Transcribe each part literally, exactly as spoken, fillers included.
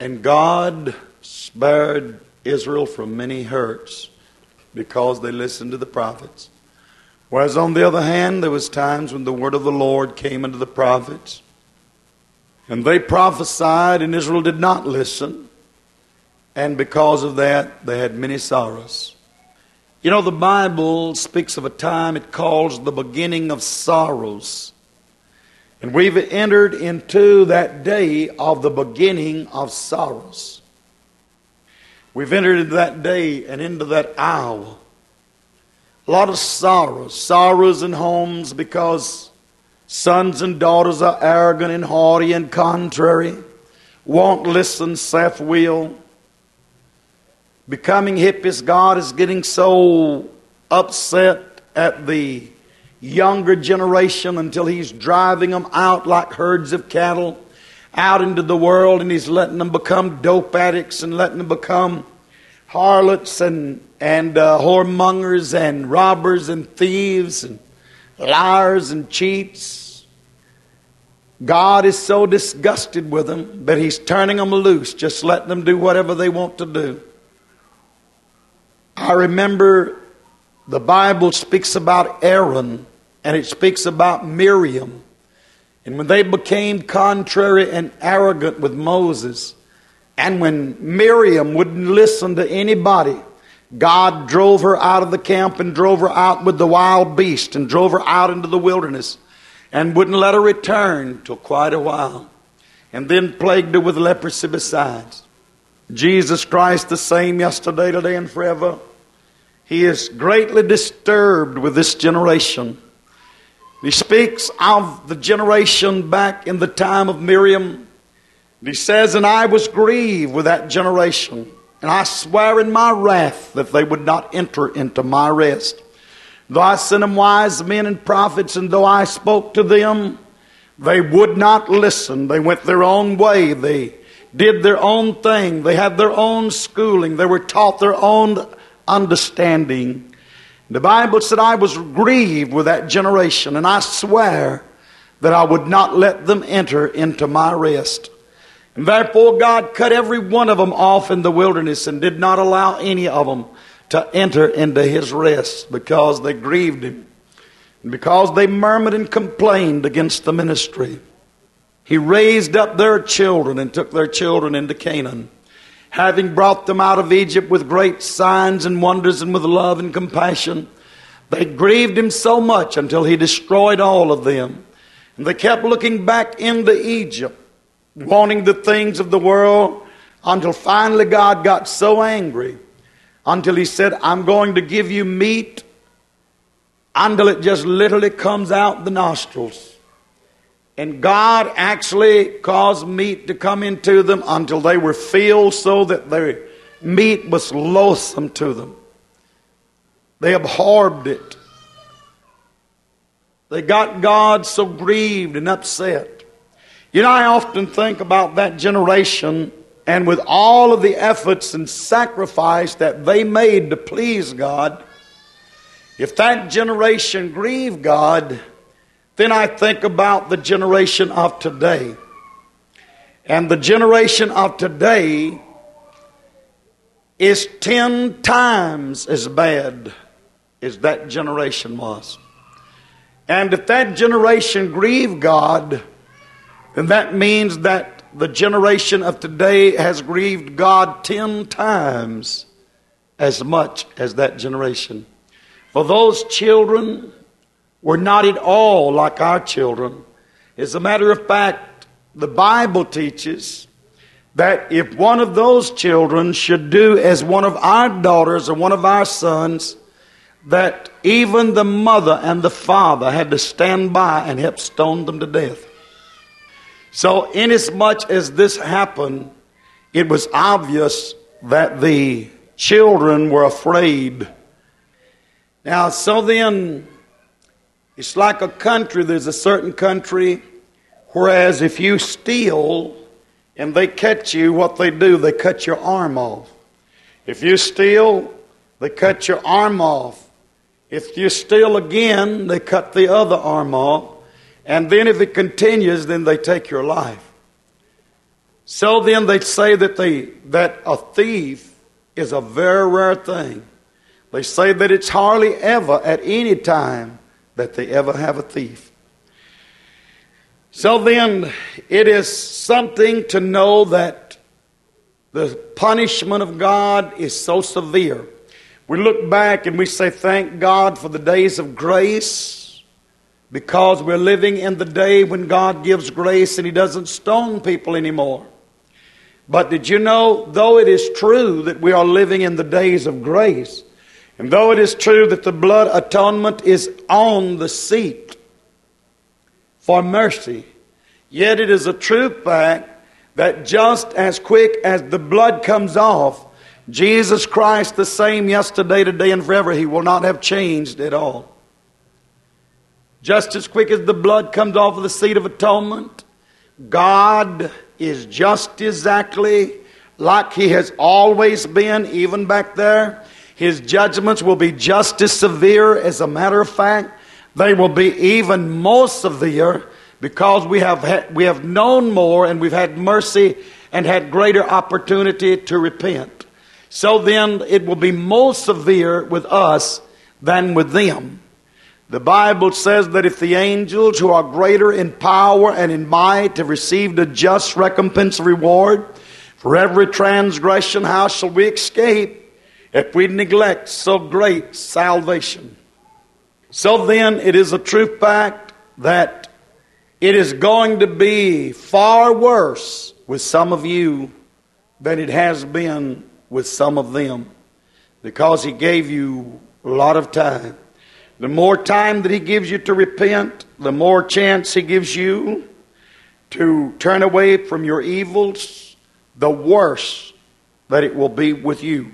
And God spared Israel from many hurts because they listened to the prophets. Whereas on the other hand, there was times when the word of the Lord came unto the prophets, and they prophesied, and Israel did not listen. And because of that, they had many sorrows. You know, the Bible speaks of a time it calls the beginning of sorrows. And we've entered into that day of the beginning of sorrows. We've entered into that day and into that hour. A lot of sorrows. Sorrows in homes because sons and daughters are arrogant and haughty and contrary, won't listen, self-will. Becoming hippies, God is getting so upset at the younger generation until He's driving them out like herds of cattle out into the world, and He's letting them become dope addicts and letting them become harlots and, and uh, whoremongers and robbers and thieves and liars and cheats. God is so disgusted with them that He's turning them loose, just letting them do whatever they want to do. I remember the Bible speaks about Aaron and it speaks about Miriam. And when they became contrary and arrogant with Moses, and when Miriam wouldn't listen to anybody, God drove her out of the camp and drove her out with the wild beast and drove her out into the wilderness and wouldn't let her return till quite a while, and then plagued her with leprosy besides. Jesus Christ the same yesterday, today, and forever. He is greatly disturbed with this generation. He speaks of the generation back in the time of Miriam. He says, and I was grieved with that generation, and I swear in my wrath that they would not enter into my rest. Though I sent them wise men and prophets, and though I spoke to them, they would not listen. They went their own way. They did their own thing. They had their own schooling. They were taught their own understanding. The Bible said, I was grieved with that generation, and I swear that I would not let them enter into my rest. And therefore God cut every one of them off in the wilderness and did not allow any of them to enter into His rest, because they grieved Him. And because they murmured and complained against the ministry. He raised up their children and took their children into Canaan, having brought them out of Egypt with great signs and wonders and with love and compassion. They grieved Him so much until He destroyed all of them. And they kept looking back into Egypt, wanting the things of the world, until finally God got so angry until He said, I'm going to give you meat until it just literally comes out the nostrils. And God actually caused meat to come into them until they were filled, so that their meat was loathsome to them. They abhorred it. They got God so grieved and upset. You know, I often think about that generation, and with all of the efforts and sacrifice that they made to please God, if that generation grieved God, then I think about the generation of today. And the generation of today is ten times as bad as that generation was. And if that generation grieved God, then that means that the generation of today has grieved God ten times as much as that generation. For those children were not at all like our children. As a matter of fact, the Bible teaches that if one of those children should do as one of our daughters or one of our sons, that even the mother and the father had to stand by and help stone them to death. So inasmuch as this happened, it was obvious that the children were afraid. Now, so then, it's like a country. There's a certain country, whereas if you steal and they catch you, what they do, they cut your arm off. If you steal, they cut your arm off. If you steal again, they cut the other arm off. And then if it continues, then they take your life. So then they say that they that a thief is a very rare thing. They say that it's hardly ever at any time that they ever have a thief. So then it is something to know that the punishment of God is so severe. We look back and we say, thank God for the days of grace, because we're living in the day when God gives grace and He doesn't stone people anymore. But did you know, though it is true that we are living in the days of grace, and though it is true that the blood atonement is on the seat for mercy, yet it is a true fact that just as quick as the blood comes off, Jesus Christ the same yesterday, today, and forever, He will not have changed at all. Just as quick as the blood comes off of the seat of atonement, God is just exactly like He has always been, even back there. His judgments will be just as severe. As a matter of fact, they will be even more severe, because we have had, we have known more, and we've had mercy and had greater opportunity to repent. So then it will be more severe with us than with them. The Bible says that if the angels, who are greater in power and in might, have received a just recompense reward for every transgression, how shall we escape if we neglect so great salvation? So then it is a true fact that it is going to be far worse with some of you than it has been with some of them, because He gave you a lot of time. The more time that He gives you to repent, the more chance He gives you to turn away from your evils, the worse that it will be with you.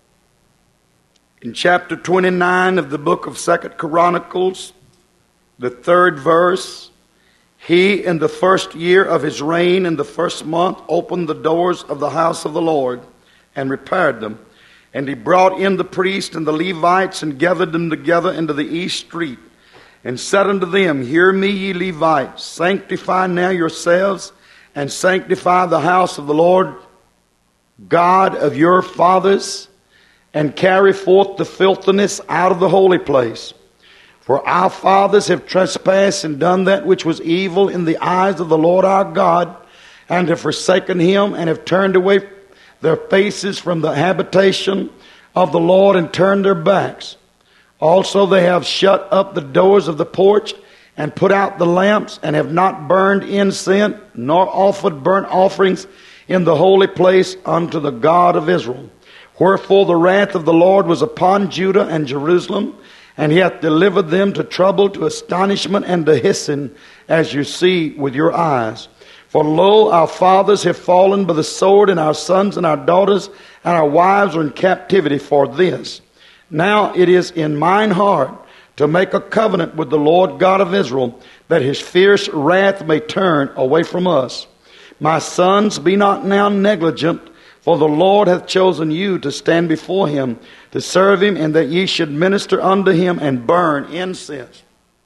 In chapter twenty-nine of the book of Second Chronicles, the third verse, He, in the first year of his reign, in the first month, opened the doors of the house of the Lord and repaired them. And he brought in the priests and the Levites and gathered them together into the east street, and said unto them, Hear me, ye Levites, sanctify now yourselves, and sanctify the house of the Lord God of your fathers, and carry forth the filthiness out of the holy place. For our fathers have trespassed and done that which was evil in the eyes of the Lord our God, and have forsaken Him, and have turned away their faces from the habitation of the Lord, and turned their backs. Also they have shut up the doors of the porch, and put out the lamps, and have not burned incense, nor offered burnt offerings in the holy place unto the God of Israel. Wherefore the wrath of the Lord was upon Judah and Jerusalem, and He hath delivered them to trouble, to astonishment, and to hissing, as you see with your eyes. For lo, our fathers have fallen by the sword, and our sons and our daughters and our wives are in captivity for this. Now it is in mine heart to make a covenant with the Lord God of Israel, that His fierce wrath may turn away from us. My sons, be not now negligent, for the Lord hath chosen you to stand before Him, to serve Him, and that ye should minister unto Him and burn incense.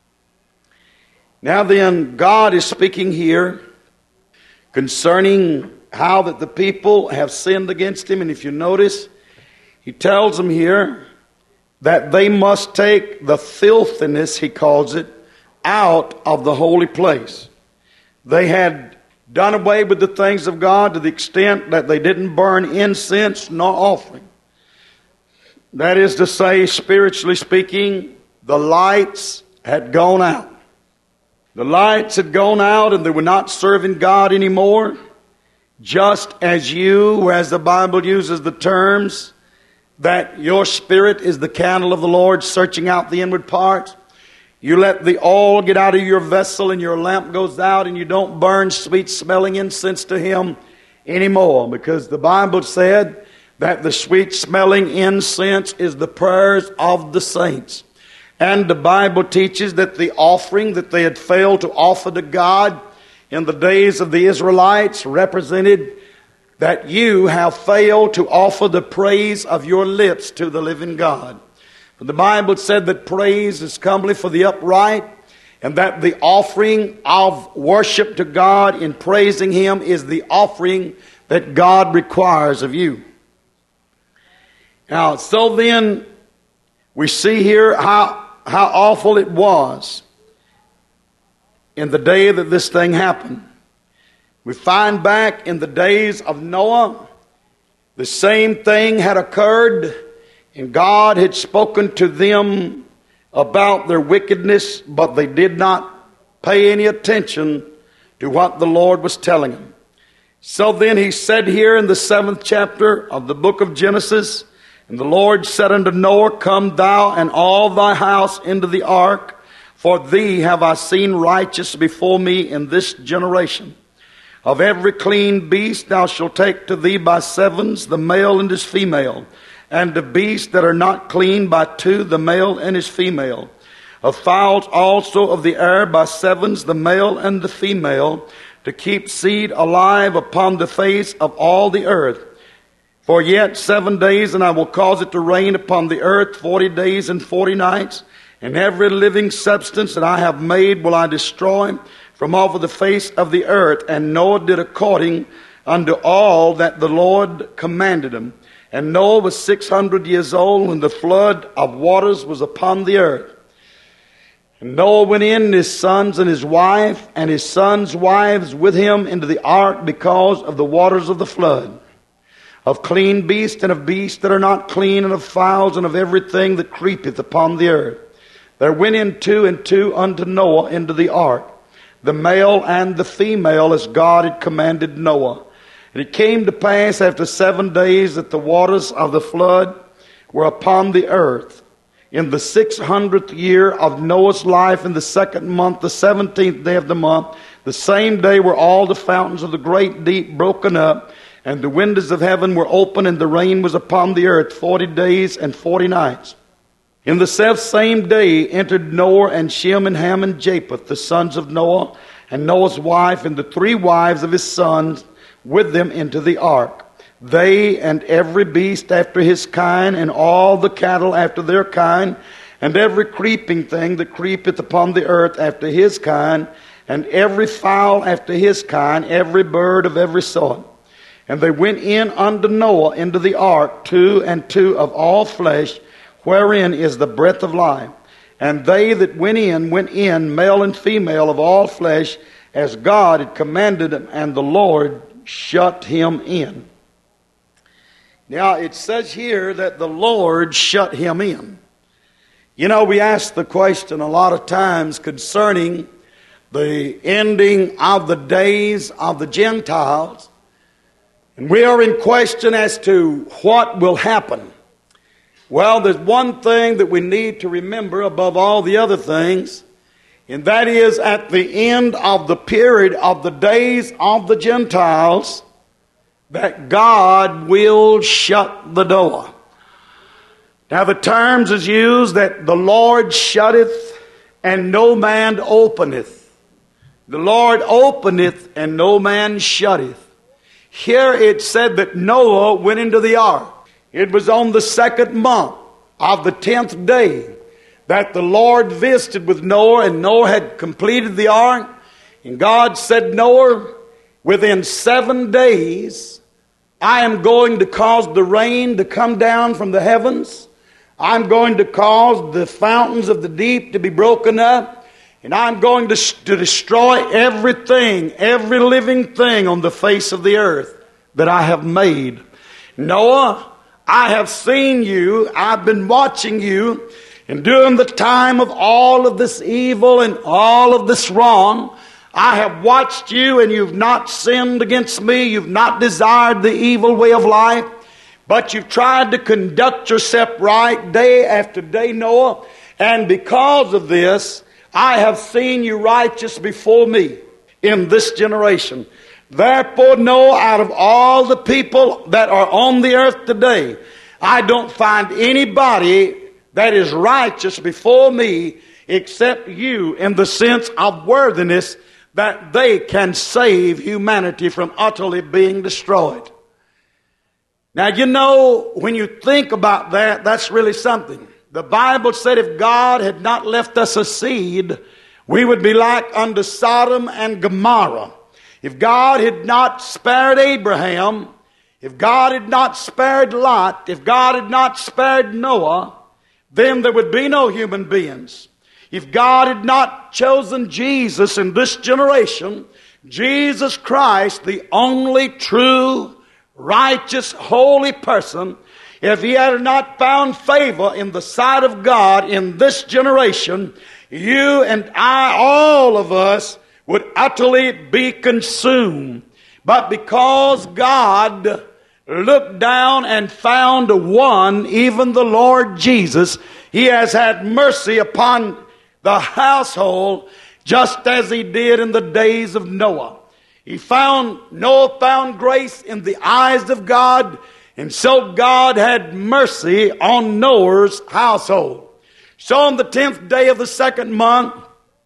Now then, God is speaking here concerning how that the people have sinned against Him. And if you notice, He tells them here that they must take the filthiness, He calls it, out of the holy place. They had done away with the things of God to the extent that they didn't burn incense nor offering. That is to say, spiritually speaking, the lights had gone out. The lights had gone out, and they were not serving God anymore. Just as you, as the Bible uses the terms, that your spirit is the candle of the Lord, searching out the inward parts. You let the oil get out of your vessel, and your lamp goes out, and you don't burn sweet-smelling incense to Him anymore, because the Bible said that the sweet-smelling incense is the prayers of the saints. And the Bible teaches that the offering that they had failed to offer to God in the days of the Israelites represented that you have failed to offer the praise of your lips to the living God. The Bible said that praise is comely for the upright, and that the offering of worship to God in praising Him is the offering that God requires of you. Now, so then we see here how, how awful it was in the day that this thing happened. We find back in the days of Noah, the same thing had occurred, and God had spoken to them about their wickedness, but they did not pay any attention to what the Lord was telling them. So then he said here in the seventh chapter of the book of Genesis, and the Lord said unto Noah, Come thou and all thy house into the ark, for thee have I seen righteous before me in this generation. Of every clean beast thou shalt take to thee by sevens, the male and his female, and of beasts that are not clean by two, the male and his female. Of fowls also of the air by sevens, the male and the female, to keep seed alive upon the face of all the earth. For yet seven days, and I will cause it to rain upon the earth forty days and forty nights, and every living substance that I have made will I destroy from off of the face of the earth. And Noah did according unto all that the Lord commanded him. And Noah was six hundred years old when the flood of waters was upon the earth. And Noah went in, and his sons and his wife, and his sons' wives with him into the ark because of the waters of the flood. Of clean beasts and of beasts that are not clean, and of fowls and of everything that creepeth upon the earth. There went in two and two unto Noah into the ark, the male and the female, as God had commanded Noah. And it came to pass after seven days that the waters of the flood were upon the earth. In the six hundredth year of Noah's life, in the second month, the seventeenth day of the month, the same day were all the fountains of the great deep broken up, and the windows of heaven were open, and the rain was upon the earth forty days and forty nights. In the selfsame day entered Noah and Shem and Ham and Japheth, the sons of Noah, and Noah's wife, and the three wives of his sons with them into the ark. They and every beast after his kind, and all the cattle after their kind, and every creeping thing that creepeth upon the earth after his kind, and every fowl after his kind, every bird of every sort. And they went in unto Noah into the ark, two and two of all flesh, wherein is the breath of life. And they that went in, went in, male and female of all flesh, as God had commanded them, and the Lord shut him in. Now, it says here that the Lord shut him in. You know, we ask the question a lot of times concerning the ending of the days of the Gentiles, and we are in question as to what will happen. Well, there's one thing that we need to remember above all the other things, and that is at the end of the period of the days of the Gentiles, that God will shut the door. Now the terms is used that the Lord shutteth and no man openeth. The Lord openeth and no man shutteth. Here it said that Noah went into the ark. It was on the second month of the tenth day that the Lord visited with Noah, and Noah had completed the ark. And God said, Noah, within seven days, I am going to cause the rain to come down from the heavens. I'm going to cause the fountains of the deep to be broken up. And I'm going to, to destroy everything, every living thing on the face of the earth that I have made. Noah, I have seen you. I've been watching you. And during the time of all of this evil and all of this wrong, I have watched you, and you've not sinned against me. You've not desired the evil way of life, but you've tried to conduct yourself right day after day, Noah. And because of this, I have seen you righteous before me in this generation. Therefore, Noah, out of all the people that are on the earth today, I don't find anybody that is righteous before me except you, in the sense of worthiness that they can save humanity from utterly being destroyed. Now, you know, when you think about that, that's really something. The Bible said if God had not left us a seed, We would be like unto Sodom and Gomorrah. If God had not spared Abraham, if God had not spared Lot, if God had not spared Noah, then there would be no human beings. If God had not chosen Jesus in this generation, Jesus Christ, the only true, righteous, holy person, if He had not found favor in the sight of God in this generation, you and I, all of us, would utterly be consumed. But because God looked down and found one, even the Lord Jesus, He has had mercy upon the household just as He did in the days of Noah. He found, Noah found grace in the eyes of God, and so God had mercy on Noah's household. So on the tenth day of the second month,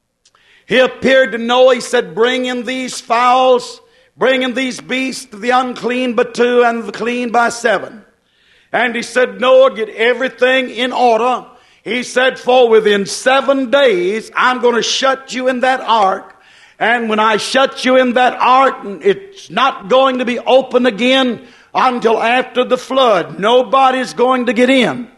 He appeared to Noah. He said, bring in these fowls, bring in these beasts, the unclean by two and the clean by seven. And He said, Noah, get everything in order. He said, for within seven days, I'm going to shut you in that ark. And when I shut you in that ark, it's not going to be open again until after the flood. Nobody's going to get in.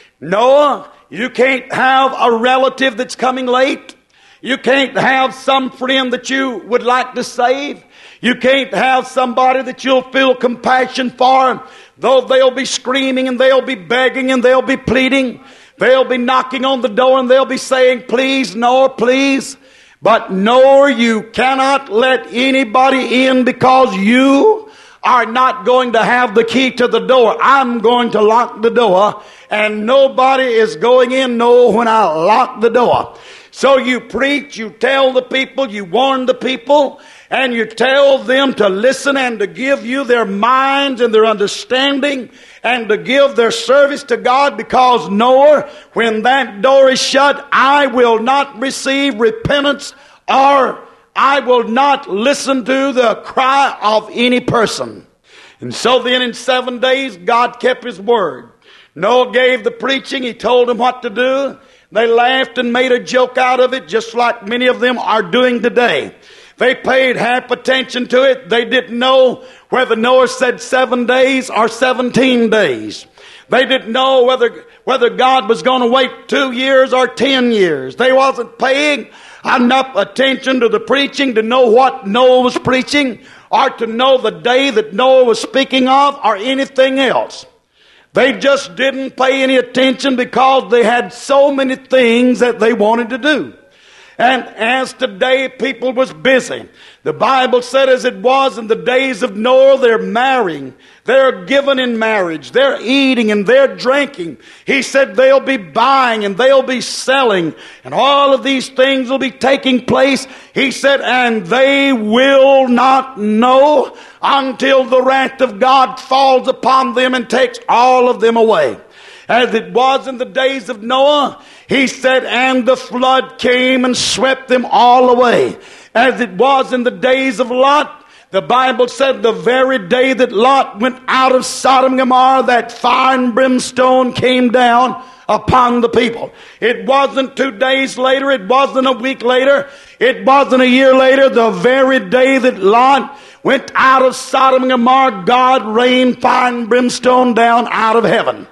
Noah, you can't have a relative that's coming late. You can't have some friend that you would like to save. You can't have somebody that you'll feel compassion for, though they'll be screaming and they'll be begging and they'll be pleading. They'll be knocking on the door and they'll be saying, please, Noah, please. But Noah, you cannot let anybody in because you are not going to have the key to the door. I'm going to lock the door, and nobody is going in, Noah, when I lock the door. So you preach, you tell the people, you warn the people, and you tell them to listen and to give you their minds and their understanding and to give their service to God, because Noah, when that door is shut, I will not receive repentance, or I will not listen to the cry of any person. And so then in seven days, God kept His word. Noah gave the preaching. He told them what to do. They laughed and made a joke out of it, just like many of them are doing today. They paid half attention to it. They didn't know whether Noah said seven days or seventeen days. They didn't know whether, whether God was going to wait two years or ten years. They wasn't paying enough attention to the preaching to know what Noah was preaching, or to know the day that Noah was speaking of, or anything else. They just didn't pay any attention because they had so many things that they wanted to do. And as today people was busy, the Bible said as it was in the days of Noah, they're marrying, they're given in marriage, they're eating and they're drinking. He said they'll be buying and they'll be selling, and all of these things will be taking place. He said, and they will not know until the wrath of God falls upon them and takes all of them away. As it was in the days of Noah, He said, and the flood came and swept them all away. As it was in the days of Lot, the Bible said the very day that Lot went out of Sodom and Gomorrah, that fire and brimstone came down upon the people. It wasn't two days later. It wasn't a week later. It wasn't a year later. The very day that Lot went out of Sodom and Gomorrah, God rained fire and brimstone down out of heaven.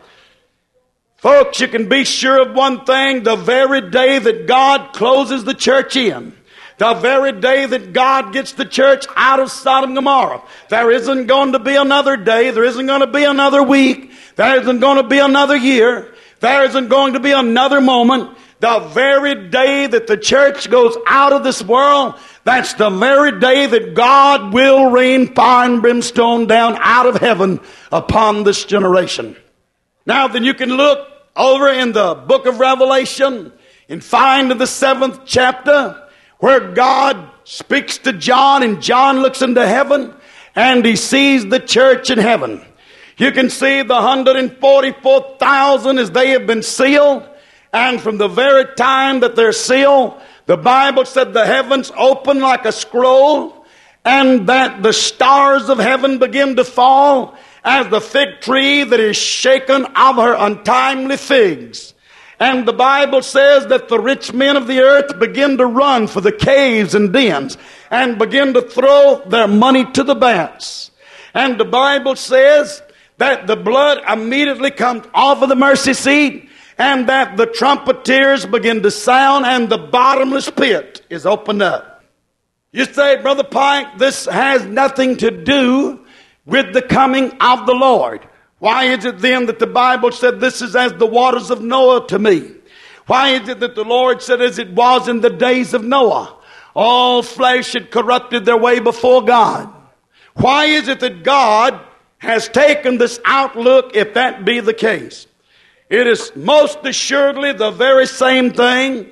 Folks, you can be sure of one thing: the very day that God closes the church in, the very day that God gets the church out of Sodom and Gomorrah, there isn't going to be another day, there isn't going to be another week, there isn't going to be another year, there isn't going to be another moment. The very day that the church goes out of this world, that's the very day that God will rain fire and brimstone down out of heaven upon this generation. Now then, you can look over in the book of Revelation and find in the seventh chapter where God speaks to John, and John looks into heaven and he sees the church in heaven. You can see the one hundred forty-four thousand as they have been sealed, and from the very time that they're sealed, the Bible said the heavens open like a scroll, and that the stars of heaven begin to fall as the fig tree that is shaken of her untimely figs. And the Bible says that the rich men of the earth begin to run for the caves and dens and begin to throw their money to the bats. And the Bible says that the blood immediately comes off of the mercy seat, and that the trumpeters begin to sound, and the bottomless pit is opened up. You say, Brother Pike, this has nothing to do with the coming of the Lord. Why is it then that the Bible said this is as the waters of Noah to me? Why is it that the Lord said as it was in the days of Noah, all flesh had corrupted their way before God? Why is it that God has taken this outlook if that be the case? It is most assuredly the very same thing.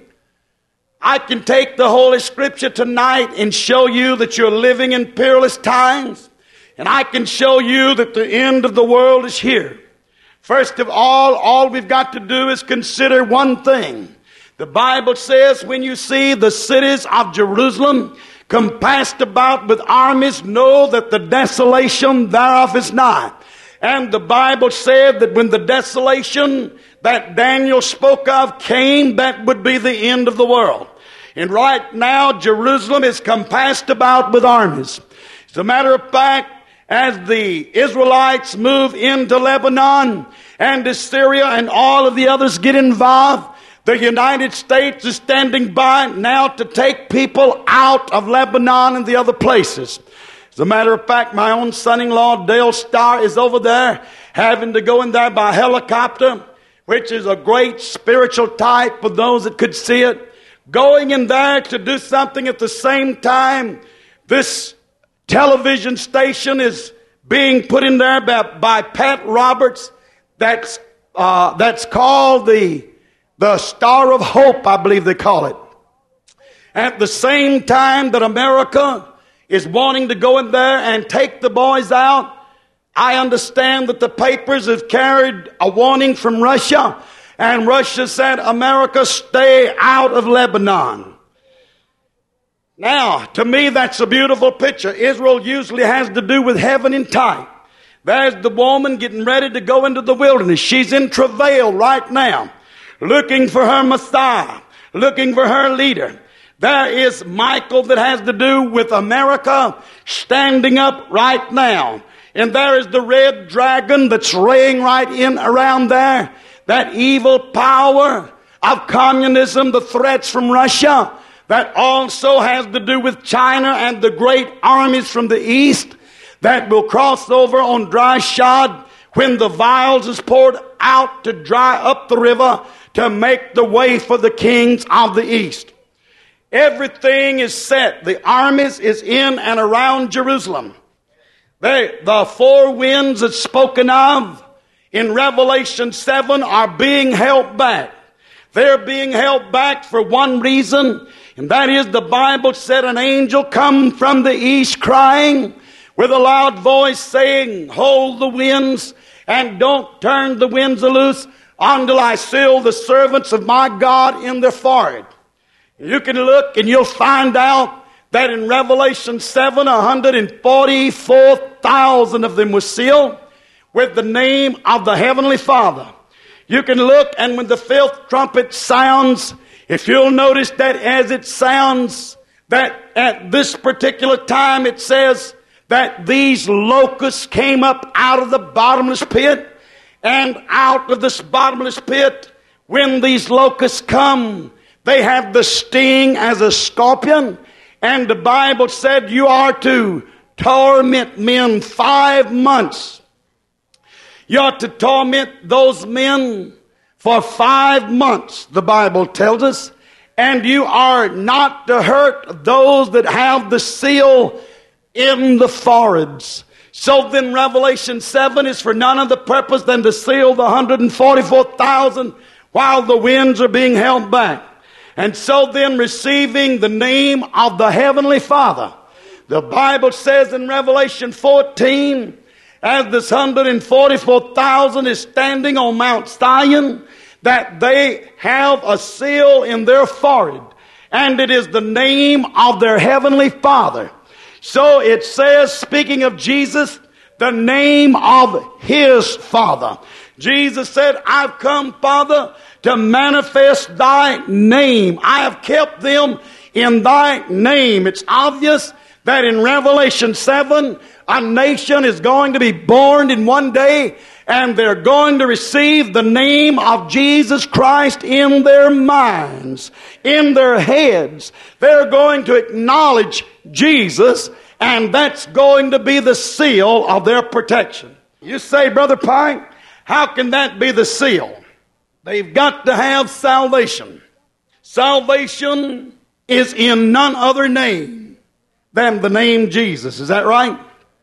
I can take the Holy Scripture tonight and show you that you're living in peerless times. And I can show you that the end of the world is here. First of all, all we've got to do is consider one thing. The Bible says when you see the cities of Jerusalem compassed about with armies, know that the desolation thereof is nigh. And the Bible said that when the desolation that Daniel spoke of came, that would be the end of the world. And right now, Jerusalem is compassed about with armies. As a matter of fact, as the Israelites move into Lebanon and Assyria and all of the others get involved, the United States is standing by now to take people out of Lebanon and the other places. As a matter of fact, my own son-in-law, Dale Starr, is over there having to go in there by helicopter, which is a great spiritual type for those that could see it. Going in there to do something at the same time, this television station is being put in there by, by Pat Roberts. That's uh, that's called the the Star of Hope, I believe they call it. At the same time that America is wanting to go in there and take the boys out, I understand that the papers have carried a warning from Russia, and Russia said, America, stay out of Lebanon. Now, to me, that's a beautiful picture. Israel usually has to do with heaven in tight. There's the woman getting ready to go into the wilderness. She's in travail right now, looking for her Messiah, looking for her leader. There is Michael that has to do with America standing up right now. And there is the red dragon that's raying right in around there. That evil power of communism, the threats from Russia. That also has to do with China and the great armies from the east that will cross over on dry shod when the vials is poured out to dry up the river to make the way for the kings of the east. Everything is set. The armies is in and around Jerusalem. They, the four winds that's spoken of in Revelation seven are being held back. They're being held back for one reason, and that is the Bible said an angel come from the east crying with a loud voice saying, hold the winds and don't turn the winds loose until I seal the servants of my God in their forehead. You can look and you'll find out that in Revelation seven, one hundred forty-four thousand of them were sealed with the name of the Heavenly Father. You can look, and when the fifth trumpet sounds, if you'll notice that as it sounds, that at this particular time it says that these locusts came up out of the bottomless pit, and out of this bottomless pit, when these locusts come, they have the sting as a scorpion, and the Bible said you are to torment men five months. You ought to torment those men for five months, the Bible tells us. And you are not to hurt those that have the seal in the foreheads. So then Revelation seven is for none other purpose than to seal the one hundred forty-four thousand while the winds are being held back. And so then receiving the name of the Heavenly Father. The Bible says in Revelation fourteen, as this one hundred forty-four thousand is standing on Mount Zion, that they have a seal in their forehead, and it is the name of their Heavenly Father. So it says, speaking of Jesus, the name of His Father. Jesus said, I've come, Father, to manifest thy name. I have kept them in thy name. It's obvious that in Revelation seven, a nation is going to be born in one day, and they're going to receive the name of Jesus Christ in their minds, in their heads. They're going to acknowledge Jesus, and that's going to be the seal of their protection. You say, Brother Pike, how can that be the seal? They've got to have salvation. Salvation is in none other name than the name Jesus. Is that right?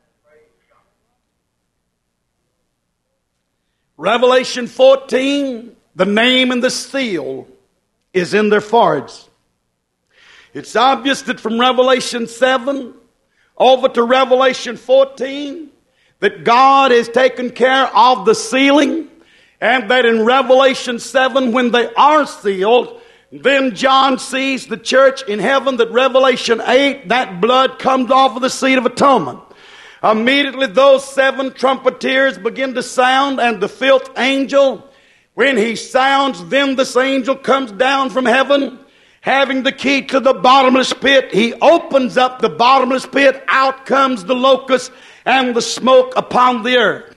Revelation fourteen, the name and the seal is in their foreheads. It's obvious that from Revelation seven over to Revelation fourteen, that God has taken care of the sealing, and that in Revelation seven, when they are sealed, then John sees the church in heaven, that Revelation eight, that blood comes off of the seat of atonement. Immediately those seven trumpeters begin to sound, and the fifth angel, when he sounds, then this angel comes down from heaven, having the key to the bottomless pit. He opens up the bottomless pit, out comes the locust and the smoke upon the earth.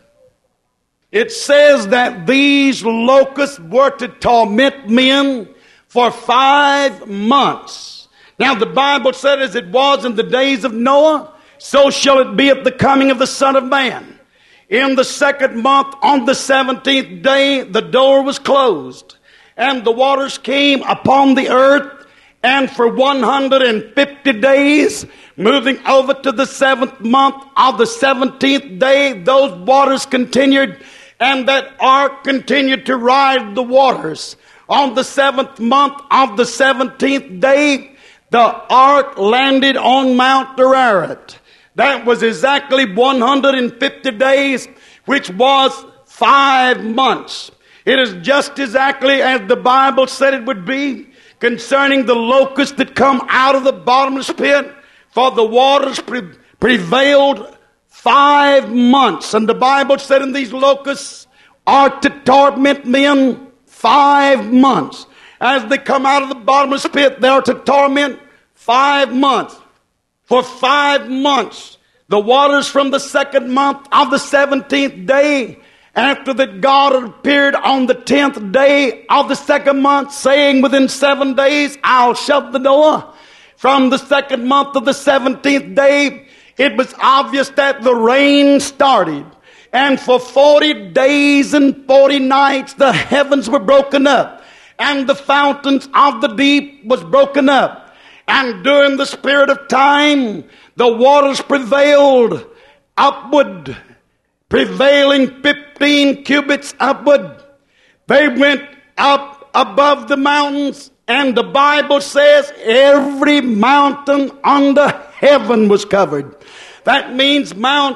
It says that these locusts were to torment men for five months. Now the Bible said, as it was in the days of Noah, so shall it be at the coming of the Son of Man. In the second month, on the seventeenth day, the door was closed, and the waters came upon the earth, and for one hundred fifty days, moving over to the seventh month of the seventeenth day, those waters continued, and that ark continued to ride the waters. On the seventh month of the seventeenth day, the ark landed on Mount Ararat. That was exactly one hundred fifty days, which was five months. It is just exactly as the Bible said it would be concerning the locusts that come out of the bottomless pit. For the waters pre- prevailed five months. And the Bible said, in these locusts are to torment men five months. As they come out of the bottomless pit, they are to torment five months. For five months, the waters from the second month of the seventeenth day, after that God had appeared on the tenth day of the second month, saying, within seven days I'll shut the door. From the second month of the seventeenth day, it was obvious that the rain started. And for forty days and forty nights, the heavens were broken up, and the fountains of the deep was broken up. And during the spirit of time, the waters prevailed upward, prevailing fifteen cubits upward. They went up above the mountains, and the Bible says every mountain under heaven was covered. That means Mount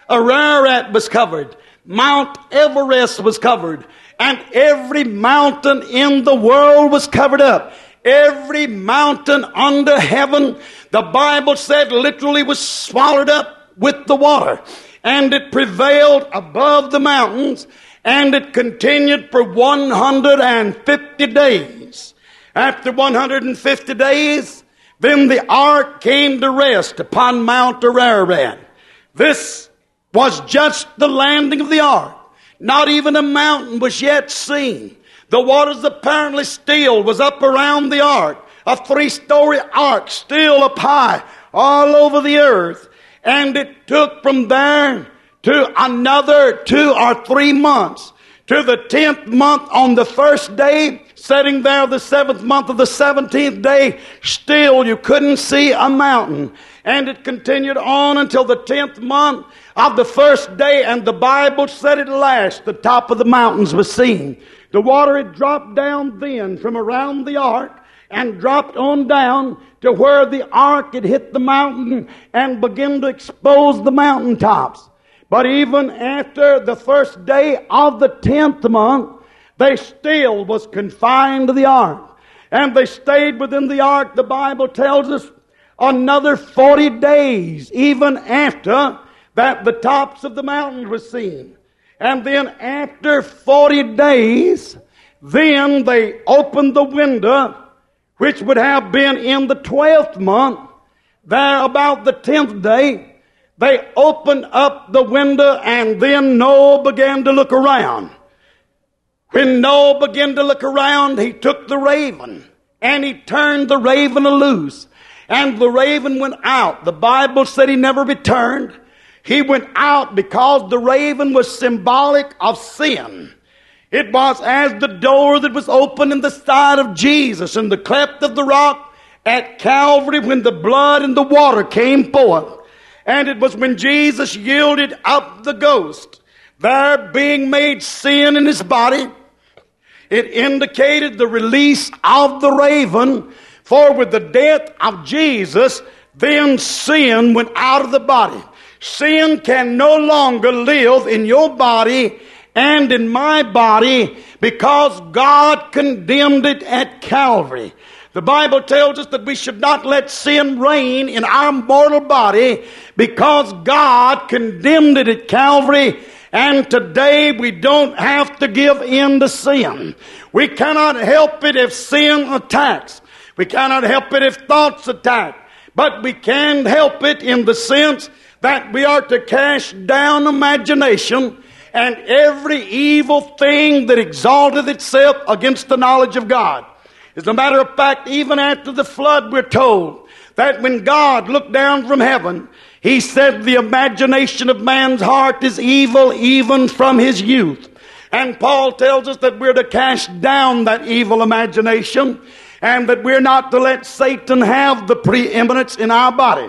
Ararat was covered, Mount Everest was covered, and every mountain in the world was covered up. Every mountain under heaven, the Bible said, literally was swallowed up with the water. And it prevailed above the mountains, and it continued for one hundred fifty days. After one hundred fifty days, then the ark came to rest upon Mount Ararat. This was just the landing of the ark. Not even a mountain was yet seen. The waters apparently still was up around the ark, a three-story ark still up high all over the earth. And it took from there to another two or three months, to the tenth month on the first day, sitting there the seventh month of the seventeenth day, still you couldn't see a mountain. And it continued on until the tenth month of the first day, and the Bible said at last the top of the mountains was seen. The water had dropped down then from around the ark and dropped on down to where the ark had hit the mountain and began to expose the mountaintops. But even after the first day of the tenth month, they still was confined to the ark. And they stayed within the ark, the Bible tells us, another forty days, even after that the tops of the mountains were seen. And then after forty days, then they opened the window, which would have been in the twelfth month. There about the tenth day, they opened up the window, and then Noah began to look around. When Noah began to look around, he took the raven, and he turned the raven loose. And the raven went out. The Bible said he never returned. He went out because the raven was symbolic of sin. It was as the door that was open in the side of Jesus in the cleft of the rock at Calvary when the blood and the water came forth. And it was when Jesus yielded up the ghost, there being made sin in his body. It indicated the release of the raven. For with the death of Jesus, then sin went out of the body. Sin can no longer live in your body and in my body because God condemned it at Calvary. The Bible tells us that we should not let sin reign in our mortal body because God condemned it at Calvary. And today we don't have to give in to sin. We cannot help it if sin attacks. We cannot help it if thoughts attack. But we can help it in the sense that we are to cast down imagination and every evil thing that exalteth itself against the knowledge of God. As a matter of fact, even after the flood, we're told that when God looked down from heaven, he said the imagination of man's heart is evil even from his youth. And Paul tells us that we're to cast down that evil imagination and that we're not to let Satan have the preeminence in our body.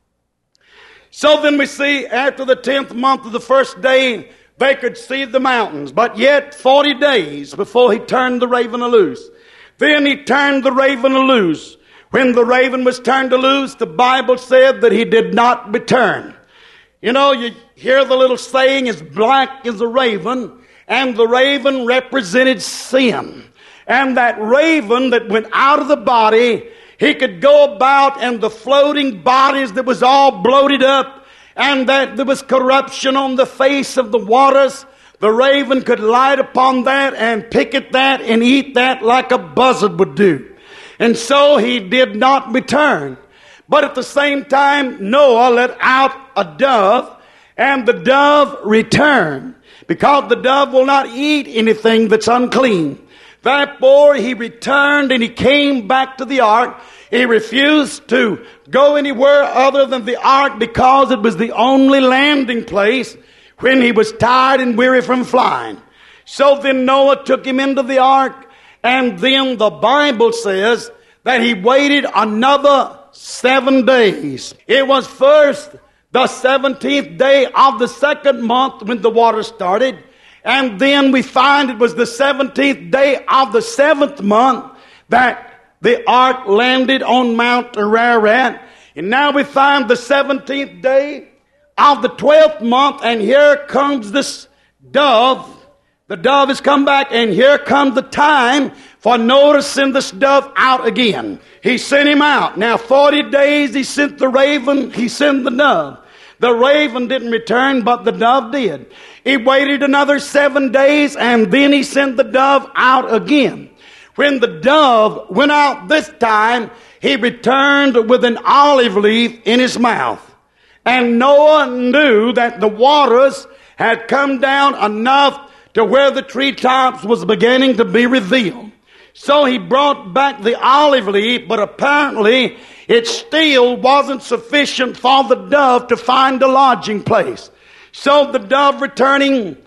So then we see after the tenth month of the first day, they could see the mountains. But yet forty days before he turned the raven loose. Then he turned the raven loose. When the raven was turned loose, the Bible said that he did not return. You know, you hear the little saying, as black as a raven, and the raven represented sin. And that raven that went out of the body, he could go about and the floating bodies that was all bloated up and that there was corruption on the face of the waters. The raven could light upon that and pick at that and eat that like a buzzard would do. And so he did not return. But at the same time, Noah let out a dove, and the dove returned, because the dove will not eat anything that's unclean. Therefore, he returned and he came back to the ark. He refused to go anywhere other than the ark because it was the only landing place when he was tired and weary from flying. So then Noah took him into the ark, and then the Bible says that he waited another seven days. It was first the seventeenth day of the second month when the water started. And then we find it was the seventeenth day of the seventh month that the ark landed on Mount Ararat. And now we find the seventeenth day of the twelfth month, and here comes this dove. The dove has come back, and here comes the time for Noah to send this dove out again. He sent him out. Now forty days he sent the raven, he sent the dove. The raven didn't return, but the dove did. He waited another seven days, and then he sent the dove out again. When the dove went out this time, he returned with an olive leaf in his mouth. And Noah knew that the waters had come down enough to where the treetops was beginning to be revealed. So he brought back the olive leaf, but apparently it still wasn't sufficient for the dove to find a lodging place. So the dove returning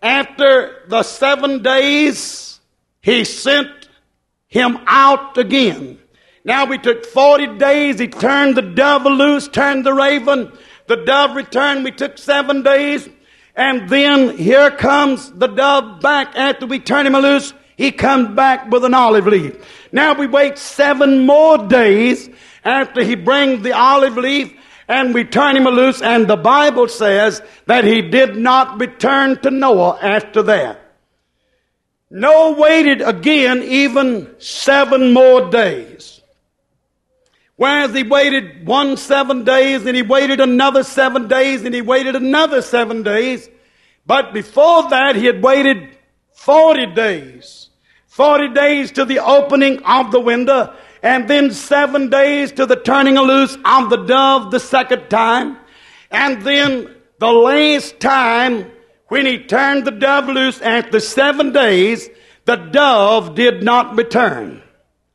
after the seven days, he sent him out again. Now we took forty days. He turned the dove loose, turned the raven. The dove returned. We took seven days. And then here comes the dove back after we turn him loose. He comes back with an olive leaf. Now we wait seven more days after he brings the olive leaf, and we turn him loose. And the Bible says that he did not return to Noah after that. Noah waited again even seven more days. Whereas he waited one seven days, and he waited another seven days, and he waited another seven days. But before that, he had waited forty days. forty days to the opening of the window, and then seven days to the turning loose of the dove the second time. And then the last time when he turned the dove loose after seven days, the dove did not return.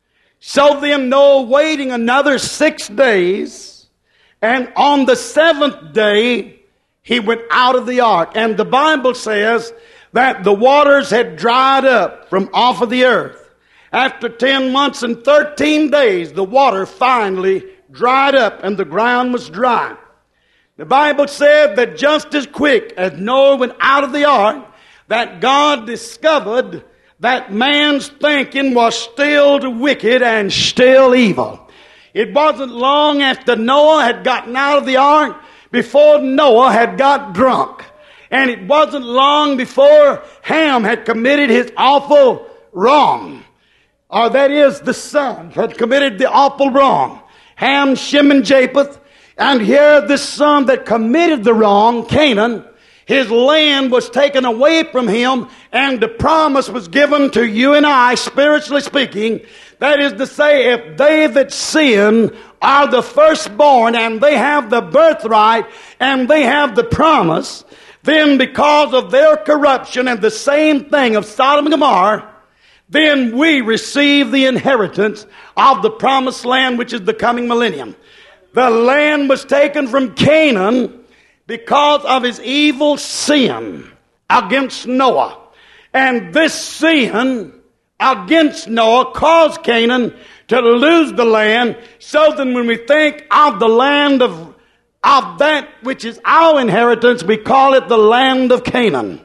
So then Noah waiting another six days, and on the seventh day, he went out of the ark. And the Bible says that the waters had dried up from off of the earth. After ten months and thirteen days, the water finally dried up and the ground was dry. The Bible said that just as quick as Noah went out of the ark, that God discovered that man's thinking was still wicked and still evil. It wasn't long after Noah had gotten out of the ark before Noah had got drunk. And it wasn't long before Ham had committed his awful wrong. Or that is, the son had committed the awful wrong. Ham, Shem, and Japheth. And here this son that committed the wrong, Canaan, his land was taken away from him, and the promise was given to you and I, spiritually speaking. That is to say, if they that sin are the firstborn, and they have the birthright, and they have the promise, then because of their corruption and the same thing of Sodom and Gomorrah, then we receive the inheritance of the promised land, which is the coming millennium. The land was taken from Canaan because of his evil sin against Noah. And this sin against Noah caused Canaan to lose the land. So then when we think of the land of, of that which is our inheritance, we call it the land of Canaan.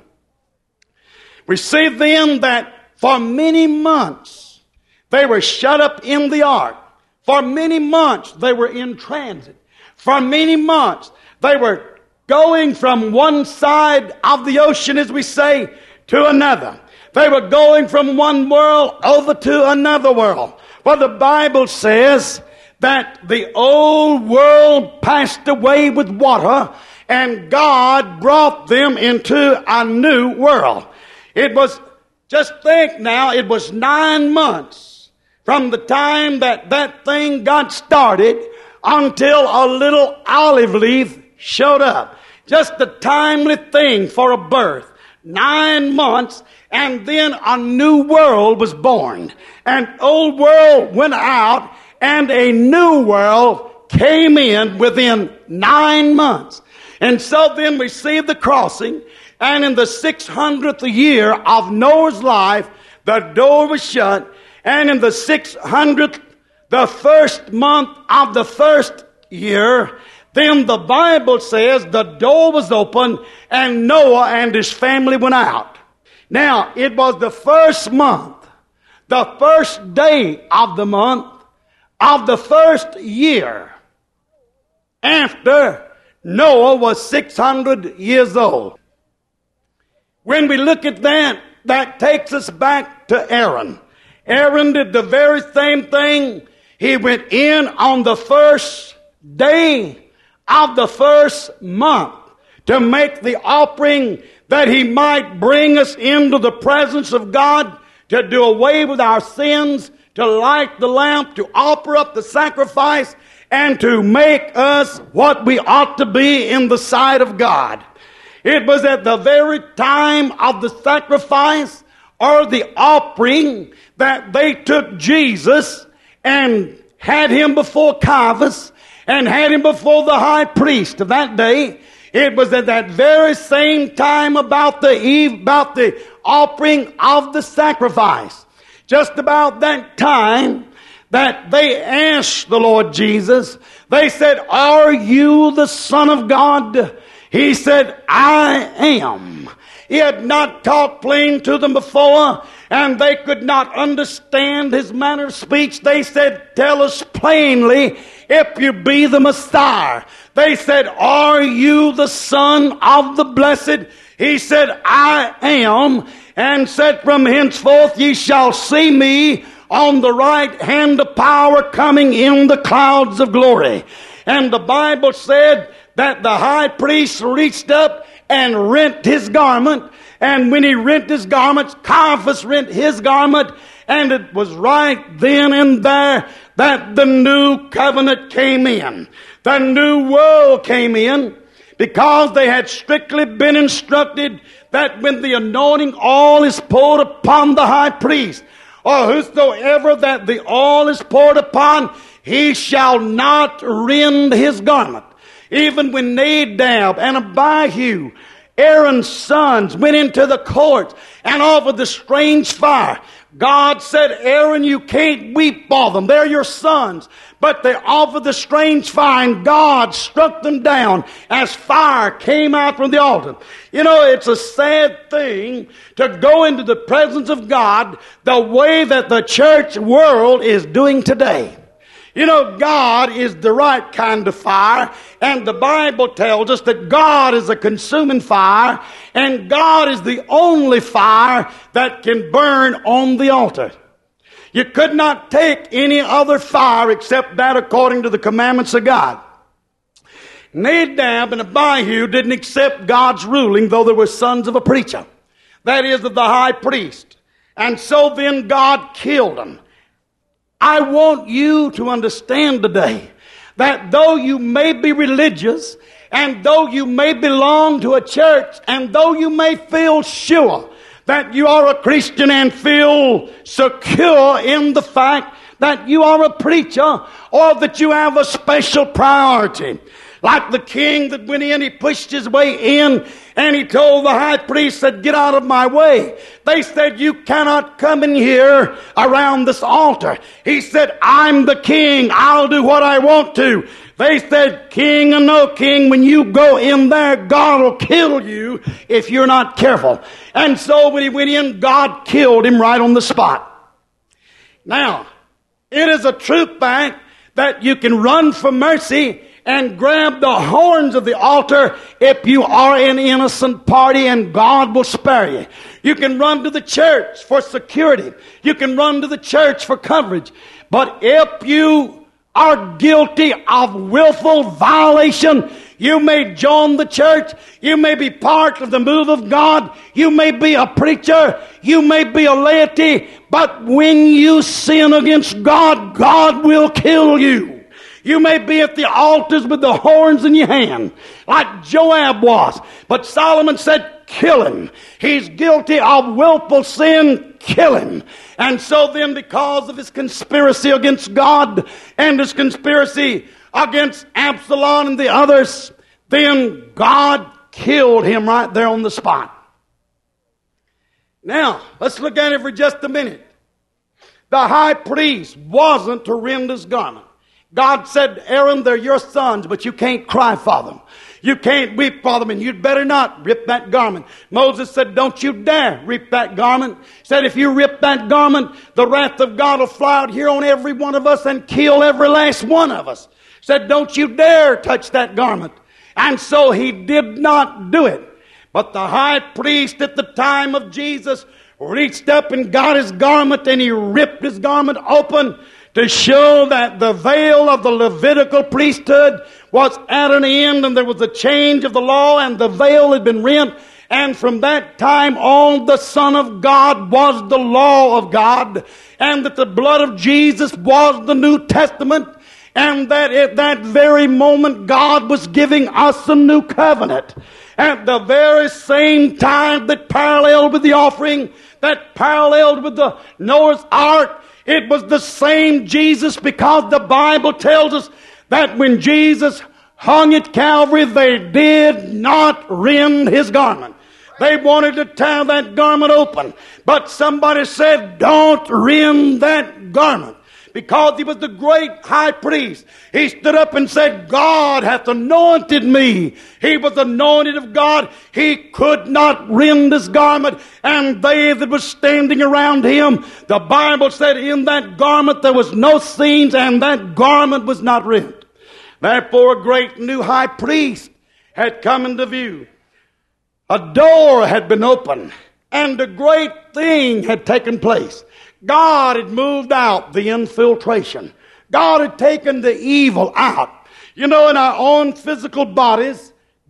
We see then that for many months they were shut up in the ark. For many months they were in transit. For many months they were going from one side of the ocean, as we say, to another. They were going from one world over to another world. Well, the Bible says that the old world passed away with water, and God brought them into a new world. It was, just think now, it was nine months from the time that that thing got started until a little olive leaf showed up. Just a timely thing for a birth. Nine months, and then a new world was born. An old world went out, and a new world came in within nine months. And so then we see the crossing, and in the six hundredth year of Noah's life, the door was shut. And in the six hundredth, the first month of the first year, then the Bible says the door was open and Noah and his family went out. Now, it was the first month, the first day of the month of the first year after Noah was six hundred years old. When we look at that, that takes us back to Aaron. Aaron did the very same thing. He went in on the first day of the first month to make the offering that he might bring us into the presence of God, to do away with our sins, to light the lamp, to offer up the sacrifice, and to make us what we ought to be in the sight of God. It was at the very time of the sacrifice or the offering that they took Jesus and had him before Caiaphas and had him before the high priest of that day. It was at that very same time about the eve, about the offering of the sacrifice. Just about that time that they asked the Lord Jesus, they said, "Are you the Son of God?" He said, "I am." He had not talked plain to them before, and they could not understand his manner of speech. They said, "Tell us plainly if you be the Messiah." They said, "Are you the Son of the Blessed?" He said, "I am," and said, "From henceforth ye shall see me on the right hand of power coming in the clouds of glory." And the Bible said that the high priest reached up and rent his garment. And when he rent his garments, Caiaphas rent his garment. And it was right then and there that the new covenant came in. The new world came in, because they had strictly been instructed that when the anointing oil is poured upon the high priest, or whosoever that the oil is poured upon, he shall not rend his garment. Even when Nadab and Abihu, Aaron's sons, went into the court and offered the strange fire, God said, Aaron, you can't weep for them. They're your sons. But they offered the strange fire, and God struck them down as fire came out from the altar. You know, it's a sad thing to go into the presence of God the way that the church world is doing today. You know, God is the right kind of fire, and the Bible tells us that God is a consuming fire, and God is the only fire that can burn on the altar. You could not take any other fire except that according to the commandments of God. Nadab and Abihu didn't accept God's ruling, though they were sons of a preacher. That is, of the high priest. And so then God killed them. I want you to understand today that though you may be religious, and though you may belong to a church, and though you may feel sure that you are a Christian and feel secure in the fact that you are a preacher, or that you have a special priority, like the king that went in, he pushed his way in, and he told the high priest, said, get out of my way. They said, you cannot come in here around this altar. He said, I'm the king. I'll do what I want to. They said, king or no king, when you go in there, God will kill you if you're not careful. And so when he went in, God killed him right on the spot. Now, it is a true fact that you can run for mercy and grab the horns of the altar if you are an innocent party, and God will spare you. You can run to the church for security. You can run to the church for coverage. But if you are guilty of willful violation, you may join the church. You may be part of the move of God. You may be a preacher. You may be a laity. But when you sin against God, God will kill you. You may be at the altars with the horns in your hand, like Joab was. But Solomon said, kill him. He's guilty of willful sin. Kill him. And so then, because of his conspiracy against God and his conspiracy against Absalom and the others, then God killed him right there on the spot. Now, let's look at it for just a minute. The high priest wasn't to rend his garment. God said, Aaron, they're your sons, but you can't cry for them. You can't weep for them, and you'd better not rip that garment. Moses said, don't you dare rip that garment. Said, if you rip that garment, the wrath of God will fly out here on every one of us and kill every last one of us. Said, don't you dare touch that garment. And so he did not do it. But the high priest at the time of Jesus reached up and got his garment, and he ripped his garment open to show that the veil of the Levitical priesthood was at an end, and there was a change of the law, and the veil had been rent. And from that time on, the Son of God was the law of God, and that the blood of Jesus was the New Testament, and that at that very moment God was giving us a new covenant. At the very same time that paralleled with the offering, that paralleled with the Noah's Ark, it was the same Jesus, because the Bible tells us that when Jesus hung at Calvary, they did not rend his garment. They wanted to tear that garment open. But somebody said, don't rend that garment. Because he was the great high priest. He stood up and said, God hath anointed me. He was anointed of God. He could not rend his garment. And they that were standing around him, the Bible said in that garment there was no seams, and that garment was not rent. Therefore a great new high priest had come into view. A door had been opened, and a great thing had taken place. God had moved out the infiltration. God had taken the evil out. You know, in our own physical bodies,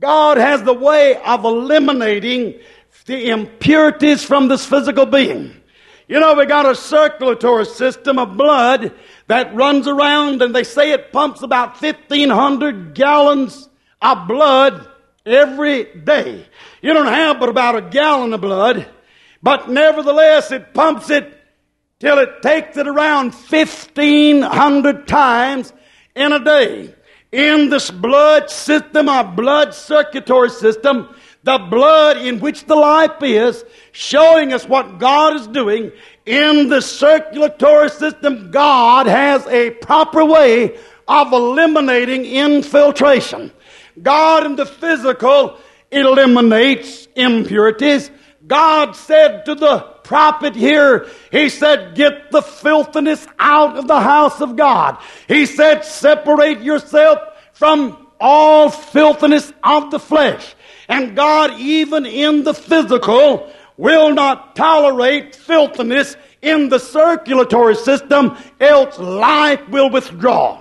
God has the way of eliminating the impurities from this physical being. You know, we got a circulatory system of blood that runs around, and they say it pumps about fifteen hundred gallons of blood every day. You don't have but about a gallon of blood, but nevertheless it pumps it till it takes it around fifteen hundred times in a day. In this blood system, our blood circulatory system, the blood in which the life is, showing us what God is doing in the circulatory system, God has a proper way of eliminating infiltration. God in the physical eliminates impurities. God said to the prophet here, he said, get the filthiness out of the house of God. He said, separate yourself from all filthiness of the flesh. And God, even in the physical, will not tolerate filthiness in the circulatory system, else life will withdraw.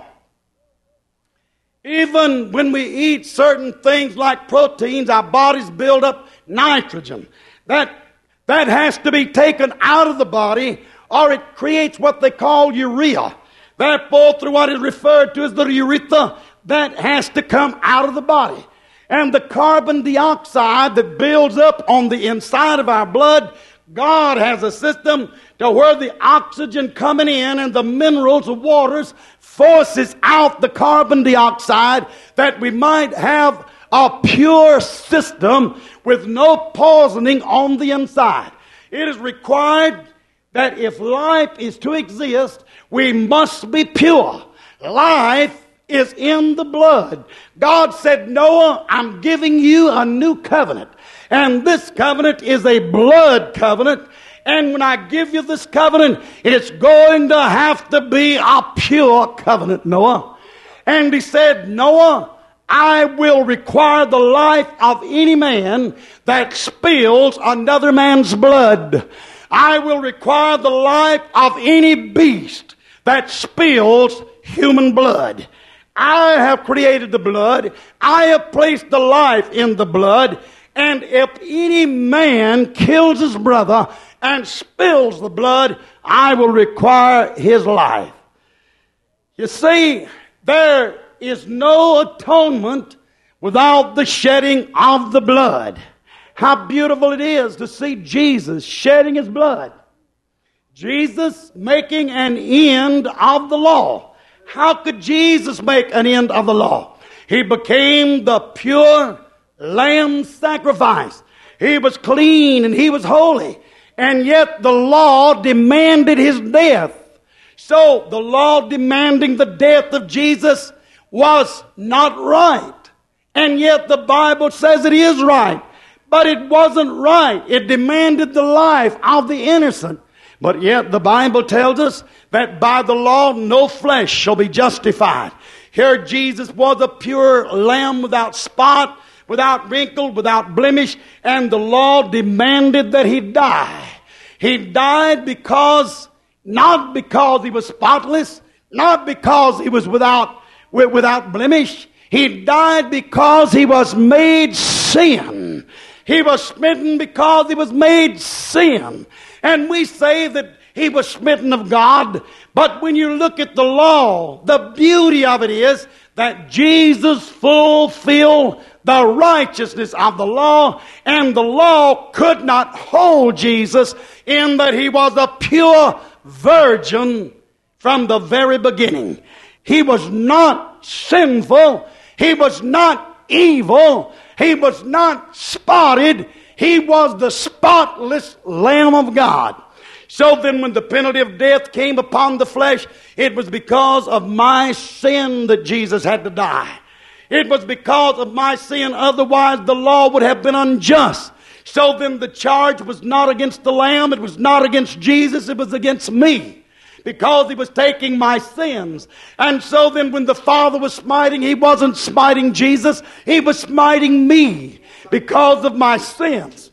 Even when we eat certain things like proteins, our bodies build up nitrogen. That, that has to be taken out of the body, or it creates what they call urea. Therefore, through what is referred to as the urethra, that has to come out of the body. And the carbon dioxide that builds up on the inside of our blood, God has a system to where the oxygen coming in and the minerals, the waters, forces out the carbon dioxide, that we might have a pure system with no poisoning on the inside. It is required that if life is to exist, we must be pure. Life is in the blood. God said, Noah, I'm giving you a new covenant. And this covenant is a blood covenant. And when I give you this covenant, it's going to have to be a pure covenant, Noah. And he said, Noah, I will require the life of any man that spills another man's blood. I will require the life of any beast that spills human blood. I have created the blood. I have placed the life in the blood. And if any man kills his brother and spills the blood, I will require his life. You see, there is no atonement without the shedding of the blood. How beautiful it is to see Jesus shedding his blood. Jesus making an end of the law. How could Jesus make an end of the law? He became the pure lamb sacrifice. He was clean and he was holy. And yet the law demanded his death. So the law demanding the death of Jesus was not right. And yet the Bible says it is right. But it wasn't right. It demanded the life of the innocent. But yet the Bible tells us that by the law no flesh shall be justified. Here Jesus was a pure lamb without spot, without wrinkle, without blemish, and the law demanded that he die. He died because, not because he was spotless, not because he was without, without blemish. He died because he was made sin. He was smitten because he was made sin. And we say that he was smitten of God. But when you look at the law, the beauty of it is that Jesus fulfilled the righteousness of the law. And the law could not hold Jesus in that he was a pure virgin from the very beginning. He was not sinful. He was not evil. He was not spotted. He was the spotless Lamb of God. So then when the penalty of death came upon the flesh, it was because of my sin that Jesus had to die. It was because of my sin. Otherwise the law would have been unjust. So then the charge was not against the Lamb. It was not against Jesus. It was against me. Because he was taking my sins. And so then when the Father was smiting, he wasn't smiting Jesus. He was smiting me because of my sins.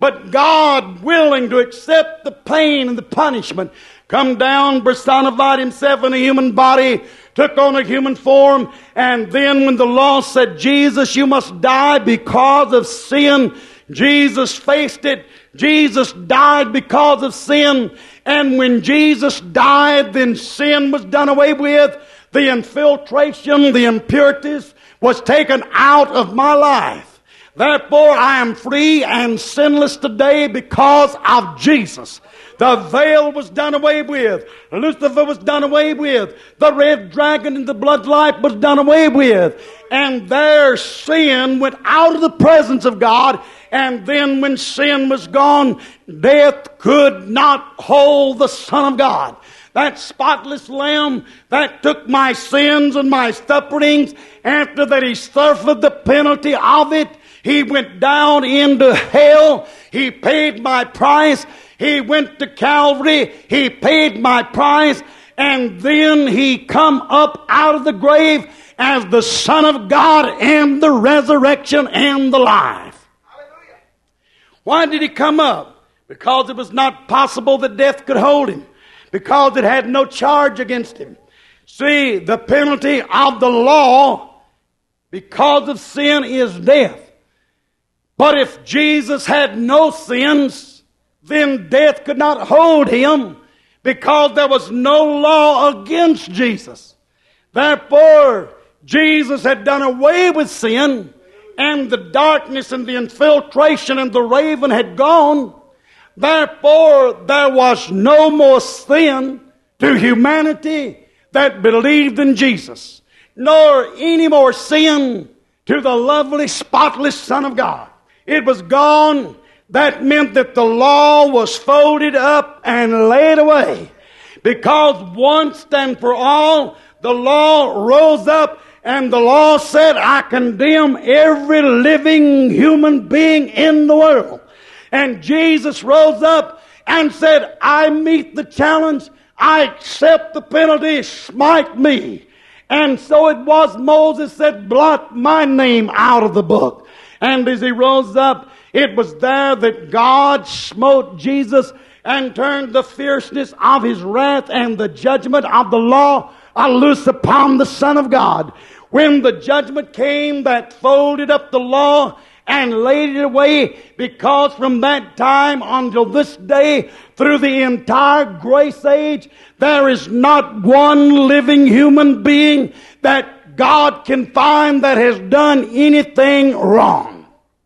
But God, willing to accept the pain and the punishment, come down, personified himself in a human body, took on a human form, and then when the law said, Jesus, you must die because of sin, Jesus faced it. Jesus died because of sin. And when Jesus died, then sin was done away with. The infiltration, the impurities was taken out of my life. Therefore, I am free and sinless today because of Jesus. The veil was done away with. Lucifer was done away with. The red dragon and the bloodlight was done away with. And their sin went out of the presence of God. And then when sin was gone, death could not hold the Son of God. That spotless Lamb that took my sins and my sufferings, after that he suffered the penalty of it, he went down into hell. He paid my price. He went to Calvary. He paid my price. And then he come up out of the grave as the Son of God and the resurrection and the life. Hallelujah. Why did he come up? Because it was not possible that death could hold him. Because it had no charge against him. See, the penalty of the law because of sin is death. But if Jesus had no sins, then death could not hold him because there was no law against Jesus. Therefore, Jesus had done away with sin, and the darkness and the infiltration and the raven had gone. Therefore, there was no more sin to humanity that believed in Jesus, nor any more sin to the lovely, spotless Son of God. It was gone. That meant that the law was folded up and laid away. Because once and for all, the law rose up and the law said, I condemn every living human being in the world. And Jesus rose up and said, I meet the challenge. I accept the penalty. Smite me. And so it was Moses said, blot my name out of the book. And as he rose up, it was there that God smote Jesus and turned the fierceness of his wrath and the judgment of the law loose upon the Son of God. When the judgment came, that folded up the law and laid it away, because from that time until this day, through the entire grace age, there is not one living human being that God can find that has done anything wrong.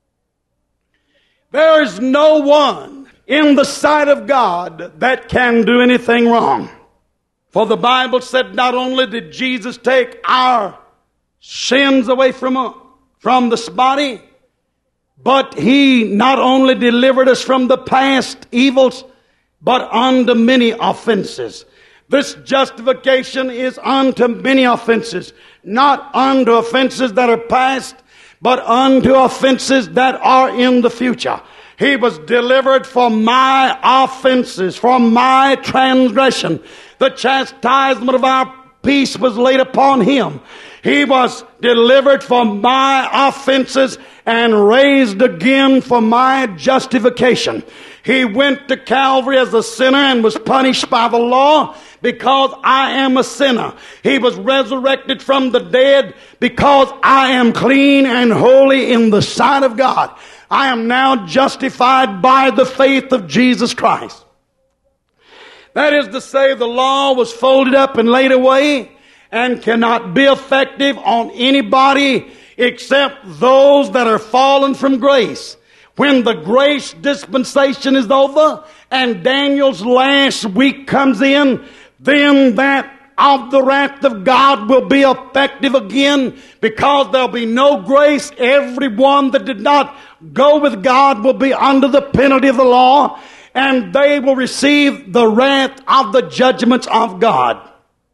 There is no one in the sight of God that can do anything wrong. For the Bible said not only did Jesus take our sins away from, from this body, but he not only delivered us from the past evils, but unto many offenses. This justification is unto many offenses, not unto offenses that are past, but unto offenses that are in the future. He was delivered from my offenses, from my transgression. The chastisement of our peace was laid upon him. He was delivered from my offenses and raised again for my justification. He went to Calvary as a sinner and was punished by the law because I am a sinner. He was resurrected from the dead because I am clean and holy in the sight of God. I am now justified by the faith of Jesus Christ. That is to say, the law was folded up and laid away and cannot be effective on anybody except those that are fallen from grace. When the grace dispensation is over and Daniel's last week comes in, then that of the wrath of God will be effective again, because there'll be no grace. Everyone that did not go with God will be under the penalty of the law, and they will receive the wrath of the judgments of God.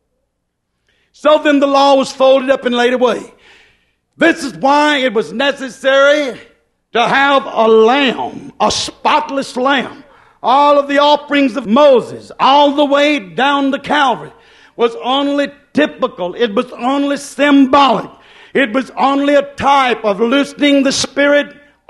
So then the law was folded up and laid away. This is why it was necessary to have a lamb, a spotless lamb. All of the offerings of Moses, all the way down to Calvary, was only typical. It was only symbolic. It was only a type of loosening the spirit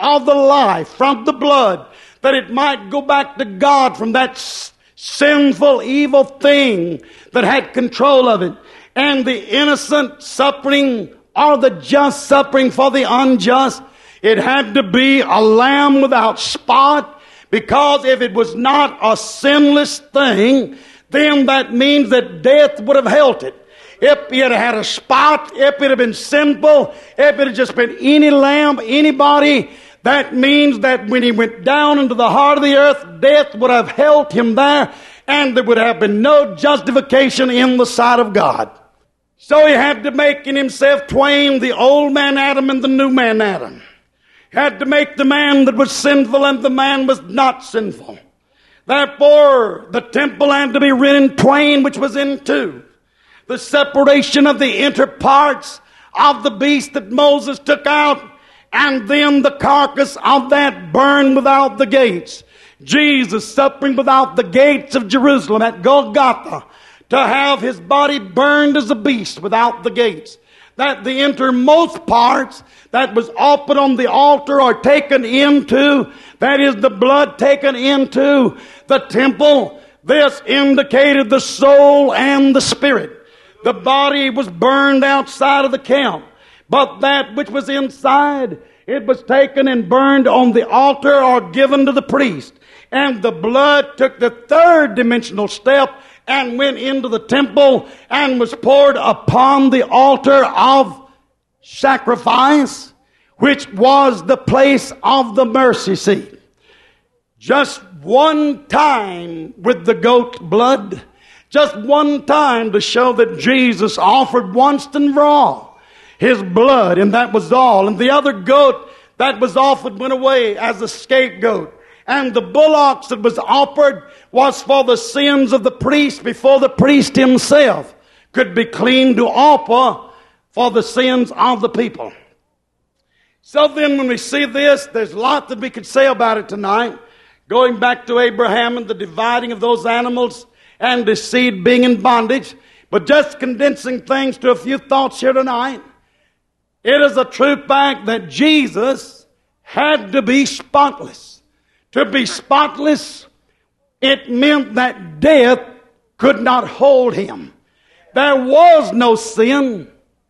of the life from the blood, that it might go back to God from that sinful, evil thing that had control of it. And the innocent suffering or the just suffering for the unjust, it had to be a lamb without spot, because if it was not a sinless thing, then that means that death would have held it. If it had a spot, if it had been sinful, if it had just been any lamb, anybody, that means that when he went down into the heart of the earth, death would have held him there, and there would have been no justification in the sight of God. So he had to make in himself twain, the old man Adam and the new man Adam. He had to make the man that was sinful and the man was not sinful. Therefore, the temple had to be rent in twain, which was in two. The separation of the inner parts of the beast that Moses took out, and then the carcass of that burned without the gates. Jesus suffering without the gates of Jerusalem at Golgotha, to have his body burned as a beast without the gates. That the innermost parts that was offered on the altar are taken into, that is the blood taken into the temple. This indicated the soul and the spirit. The body was burned outside of the camp, but that which was inside, it was taken and burned on the altar or given to the priest. And the blood took the third dimensional step and went into the temple and was poured upon the altar of sacrifice, which was the place of the mercy seat. Just one time with the goat blood, just one time to show that Jesus offered once and for all his blood, and that was all. And the other goat that was offered went away as a scapegoat. And the bullocks that was offered was for the sins of the priest before the priest himself could be clean to offer for the sins of the people. So then when we see this, there's a lot that we could say about it tonight. Going back to Abraham and the dividing of those animals and the seed being in bondage. But just condensing things to a few thoughts here tonight. It is a true fact that Jesus had to be spotless. To be spotless, it meant that death could not hold him. There was no sin.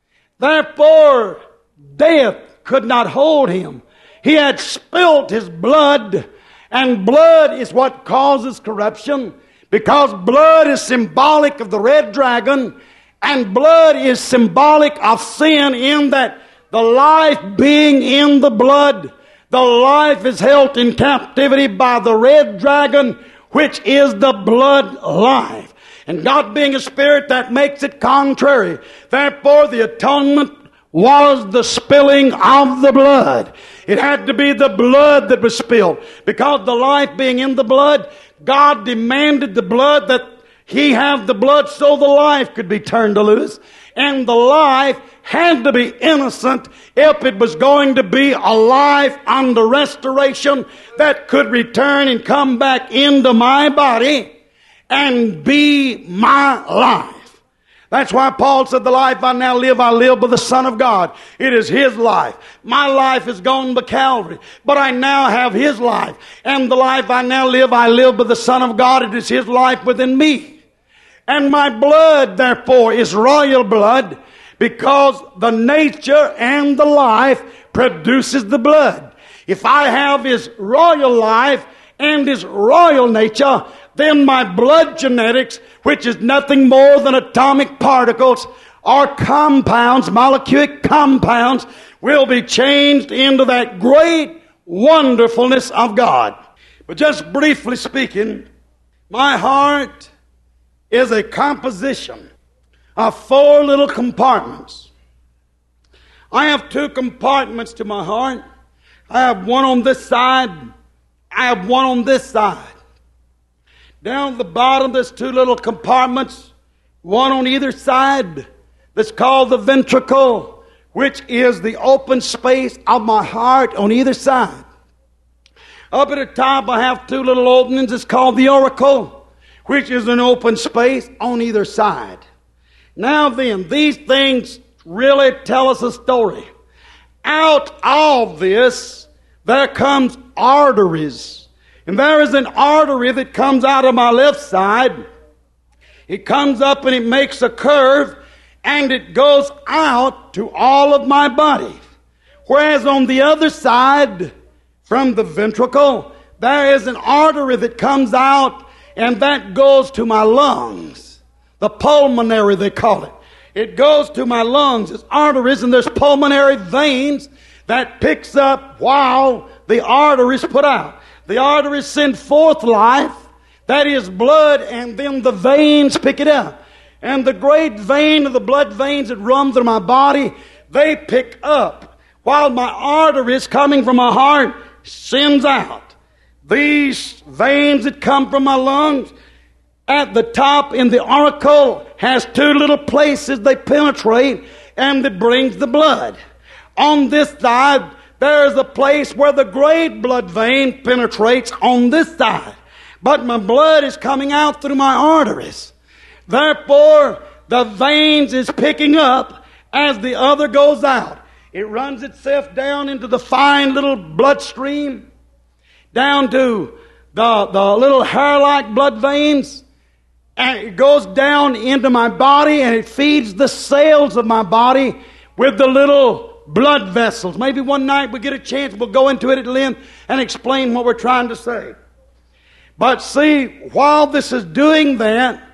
Therefore, death could not hold him. He had spilt his blood, and blood is what causes corruption, because blood is symbolic of the red dragon, and blood is symbolic of sin, in that the life being in the blood, the life is held in captivity by the red dragon, which is the blood life. And God being a spirit, that makes it contrary. Therefore, the atonement was the spilling of the blood. It had to be the blood that was spilled. Because the life being in the blood, God demanded the blood, that he have the blood so the life could be turned loose. And the life had to be innocent if it was going to be a life under restoration that could return and come back into my body and be my life. That's why Paul said, the life I now live, I live by the Son of God. It is his life. My life is gone by Calvary, but I now have his life. And the life I now live, I live by the Son of God. It is his life within me. And my blood, therefore, is royal blood, because the nature and the life produces the blood. If I have his royal life and his royal nature, then my blood genetics, which is nothing more than atomic particles or compounds, molecular compounds, will be changed into that great wonderfulness of God. But just briefly speaking, my heart is a composition of four little compartments. I have two compartments to my heart. I have one on this side. I have one on this side. Down at the bottom, there's two little compartments, one on either side, that's called the ventricle, which is the open space of my heart on either side. Up at the top, I have two little openings. It's called the auricle, which is an open space on either side. Now then, these things really tell us a story. Out of this, there comes arteries. And there is an artery that comes out of my left side. It comes up and it makes a curve, and it goes out to all of my body. Whereas on the other side, from the ventricle, there is an artery that comes out, and that goes to my lungs. The pulmonary, they call it. It goes to my lungs. It's arteries, and there's pulmonary veins that picks up while the arteries put out. The arteries send forth life, that is blood, and then the veins pick it up. And the great vein of the blood veins that run through my body, they pick up, while my arteries coming from my heart sends out. These veins that come from my lungs, at the top in the auricle, has two little places they penetrate, and it brings the blood. On this side, there is a place where the great blood vein penetrates on this side. But my blood is coming out through my arteries. Therefore, the veins is picking up as the other goes out. It runs itself down into the fine little bloodstream, down to the, the little hair-like blood veins, and it goes down into my body, and it feeds the cells of my body with the little blood vessels. Maybe one night we get a chance, we'll go into it at length and explain what we're trying to say. But see, while this is doing that,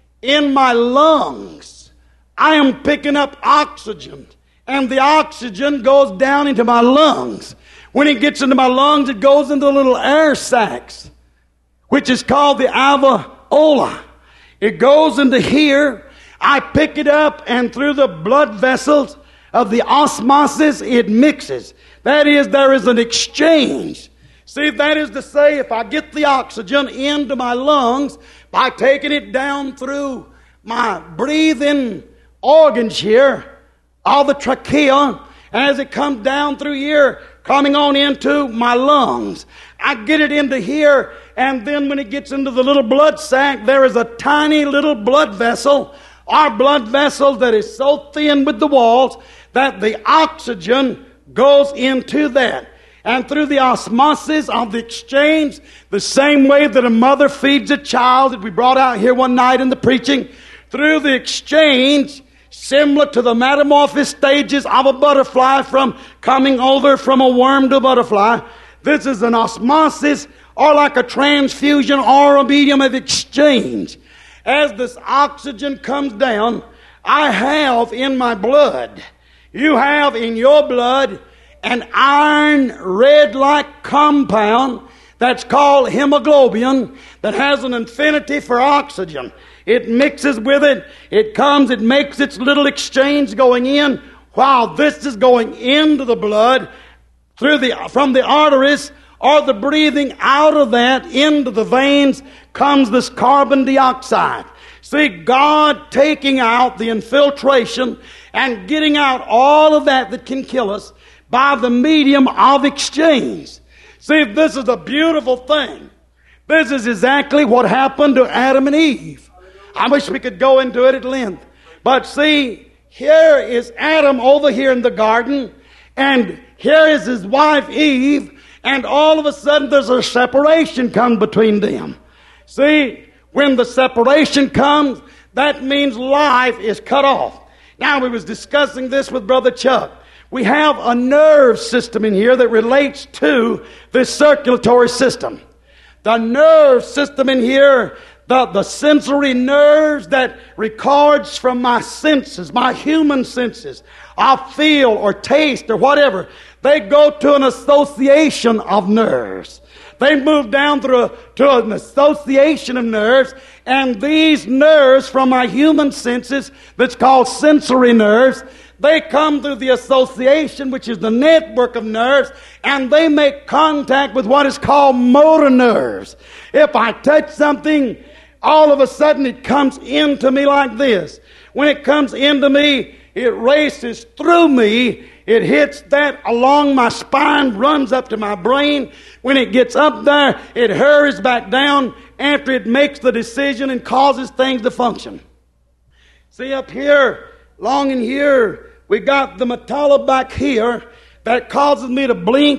in my lungs, I am picking up oxygen, and the oxygen goes down into my lungs. When it gets into my lungs, it goes into the little air sacs, which is called the alveoli. It goes into here. I pick it up, and through the blood vessels of the osmosis, it mixes. That is, there is an exchange. See, that is to say, if I get the oxygen into my lungs by taking it down through my breathing organs here, all the trachea, and as it comes down through here, coming on into my lungs, I get it into here, and then when it gets into the little blood sac, there is a tiny little blood vessel, or blood vessel that is so thin with the walls that the oxygen goes into that. And through the osmosis of the exchange, the same way that a mother feeds a child that we brought out here one night in the preaching, through the exchange, similar to the metamorphosis stages of a butterfly from coming over from a worm to a butterfly, this is an osmosis, or like a transfusion or a medium of exchange. As this oxygen comes down, I have in my blood, you have in your blood, an iron red-like compound that's called hemoglobin that has an affinity for oxygen. It mixes with it. It comes, it makes its little exchange going in, while this is going into the blood through the from the arteries, or the breathing out of that into the veins comes this carbon dioxide. See, God taking out the infiltration and getting out all of that that can kill us by the medium of exchange. See, this is a beautiful thing. This is exactly what happened to Adam and Eve. I wish we could go into it at length. But see, here is Adam over here in the garden, and here is his wife Eve, and all of a sudden there's a separation come between them. See, when the separation comes, that means life is cut off. Now, we was discussing this with Brother Chuck. We have a nerve system in here that relates to the circulatory system. The nerve system in here, the, the sensory nerves that records from my senses, my human senses, I feel or taste or whatever, they go to an association of nerves. They move down through a, to an association of nerves, and these nerves from my human senses, that's called sensory nerves, they come through the association, which is the network of nerves, and they make contact with what is called motor nerves. If I touch something, all of a sudden it comes into me like this. When it comes into me, it races through me. It hits that along my spine, runs up to my brain. When it gets up there, it hurries back down after it makes the decision and causes things to function. See, up here, long in here, we got the medulla back here that causes me to blink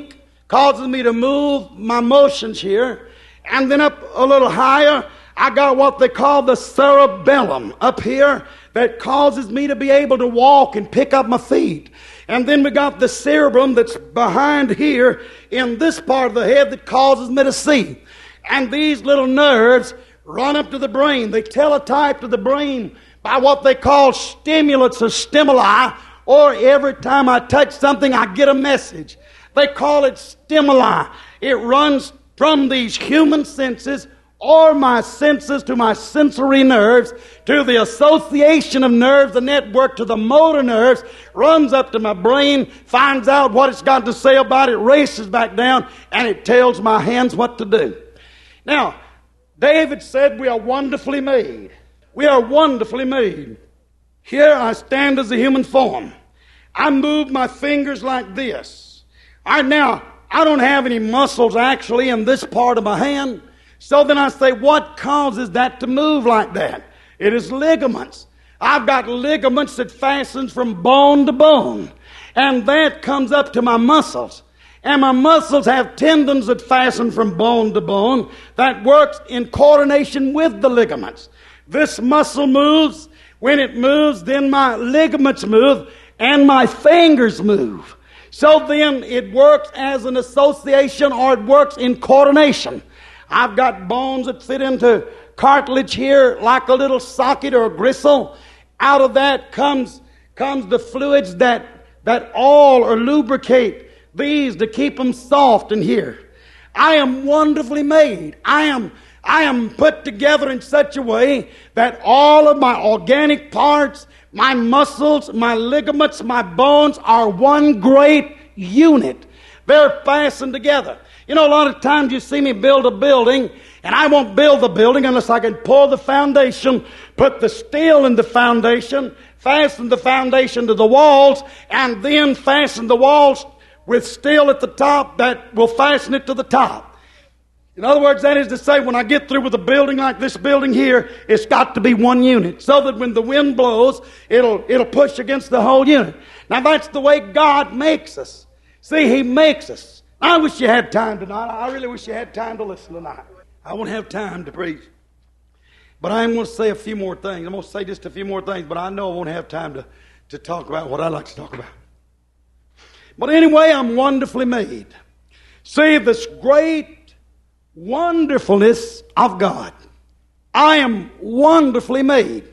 causes me to move my motions here. And then up a little higher, I got what they call the cerebellum up here that causes me to be able to walk and pick up my feet. And then we got the cerebrum that's behind here in this part of the head that causes me to see. And these little nerves run up to the brain. They teletype to the brain by what they call stimulants or stimuli, or every time I touch something, I get a message. They call it stimuli. It runs from these human senses or my senses to my sensory nerves, to the association of nerves, the network to the motor nerves, runs up to my brain, finds out what it's got to say about it, races back down, and it tells my hands what to do. Now, David said we are wonderfully made. We are wonderfully made. Here I stand as a human form. I move my fingers like this. All right, now, I don't have any muscles actually in this part of my hand. So then I say, what causes that to move like that? It is ligaments. I've got ligaments that fastens from bone to bone. And that comes up to my muscles. And my muscles have tendons that fasten from bone to bone that works in coordination with the ligaments. This muscle moves. When it moves, then my ligaments move and my fingers move. So then it works as an association, or it works in coordination. I've got bones that fit into cartilage here like a little socket or a gristle. Out of that comes, comes the fluids that, that all or lubricate these to keep them soft in here. I am wonderfully made. I am, I am put together in such a way that all of my organic parts, my muscles, my ligaments, my bones are one great unit. They're fastened together. You know, a lot of times you see me build a building, and I won't build the building unless I can pour the foundation, put the steel in the foundation, fasten the foundation to the walls, and then fasten the walls with steel at the top that will fasten it to the top. In other words, that is to say, when I get through with a building like this building here, it's got to be one unit, so that when the wind blows, it'll, it'll push against the whole unit. Now, that's the way God makes us. See, He makes us. I wish you had time tonight. I really wish you had time to listen tonight. I won't have time to preach. But I am going to say a few more things. I'm going to say just a few more things, but I know I won't have time to, to talk about what I like to talk about. But anyway, I'm wonderfully made. See, this great wonderfulness of God. I am wonderfully made.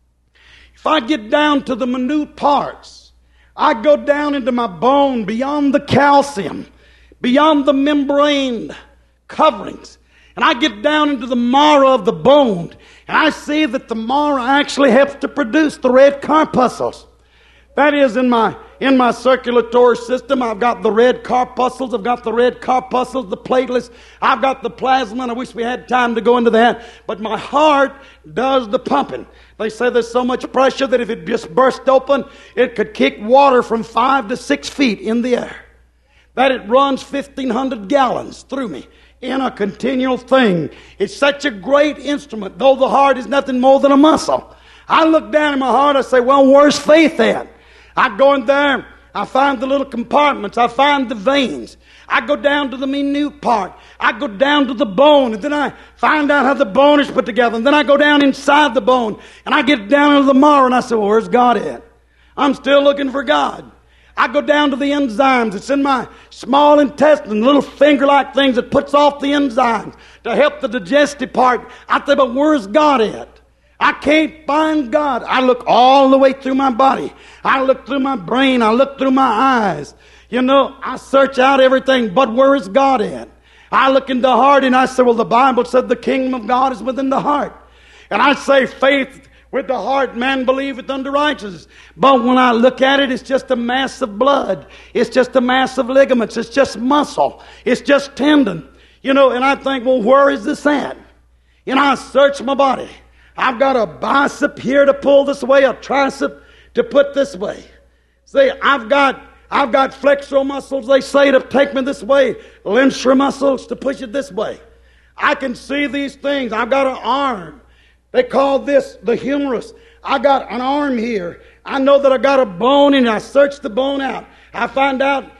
If I get down to the minute parts, I go down into my bone beyond the calcium, beyond the membrane coverings. And I get down into the marrow of the bone, and I see that the marrow actually helps to produce the red corpuscles. That is, in my in my circulatory system, I've got the red corpuscles, I've got the red corpuscles, the platelets, I've got the plasma, and I wish we had time to go into that. But my heart does the pumping. They say there's so much pressure that if it just burst open, it could kick water from five to six feet in the air. That it runs fifteen hundred gallons through me in a continual thing. It's such a great instrument, though the heart is nothing more than a muscle. I look down in my heart, I say, well, where's faith at? I go in there, I find the little compartments, I find the veins. I go down to the minute part. I go down to the bone, and then I find out how the bone is put together. And then I go down inside the bone, and I get down into the marrow, and I say, well, where's God at? I'm still looking for God. I go down to the enzymes. It's in my small intestine, little finger-like things that puts off the enzymes to help the digestive part. I say, but where's God at? I can't find God. I look all the way through my body. I look through my brain. I look through my eyes. You know, I search out everything, but where is God at? I look in the heart, and I say, well, the Bible said the kingdom of God is within the heart. And I say faith with the heart, man believeth unto righteousness. But when I look at it, it's just a mass of blood. It's just a mass of ligaments. It's just muscle. It's just tendon. You know, and I think, well, where is this at? You know, I search my body. I've got a bicep here to pull this way, a tricep to put this way. See, I've got I've got flexor muscles, they say, to take me this way, linscher muscles to push it this way. I can see these things. I've got an arm. They call this the humerus. I got an arm here. I know that I got a bone in it. I search the bone out. I find out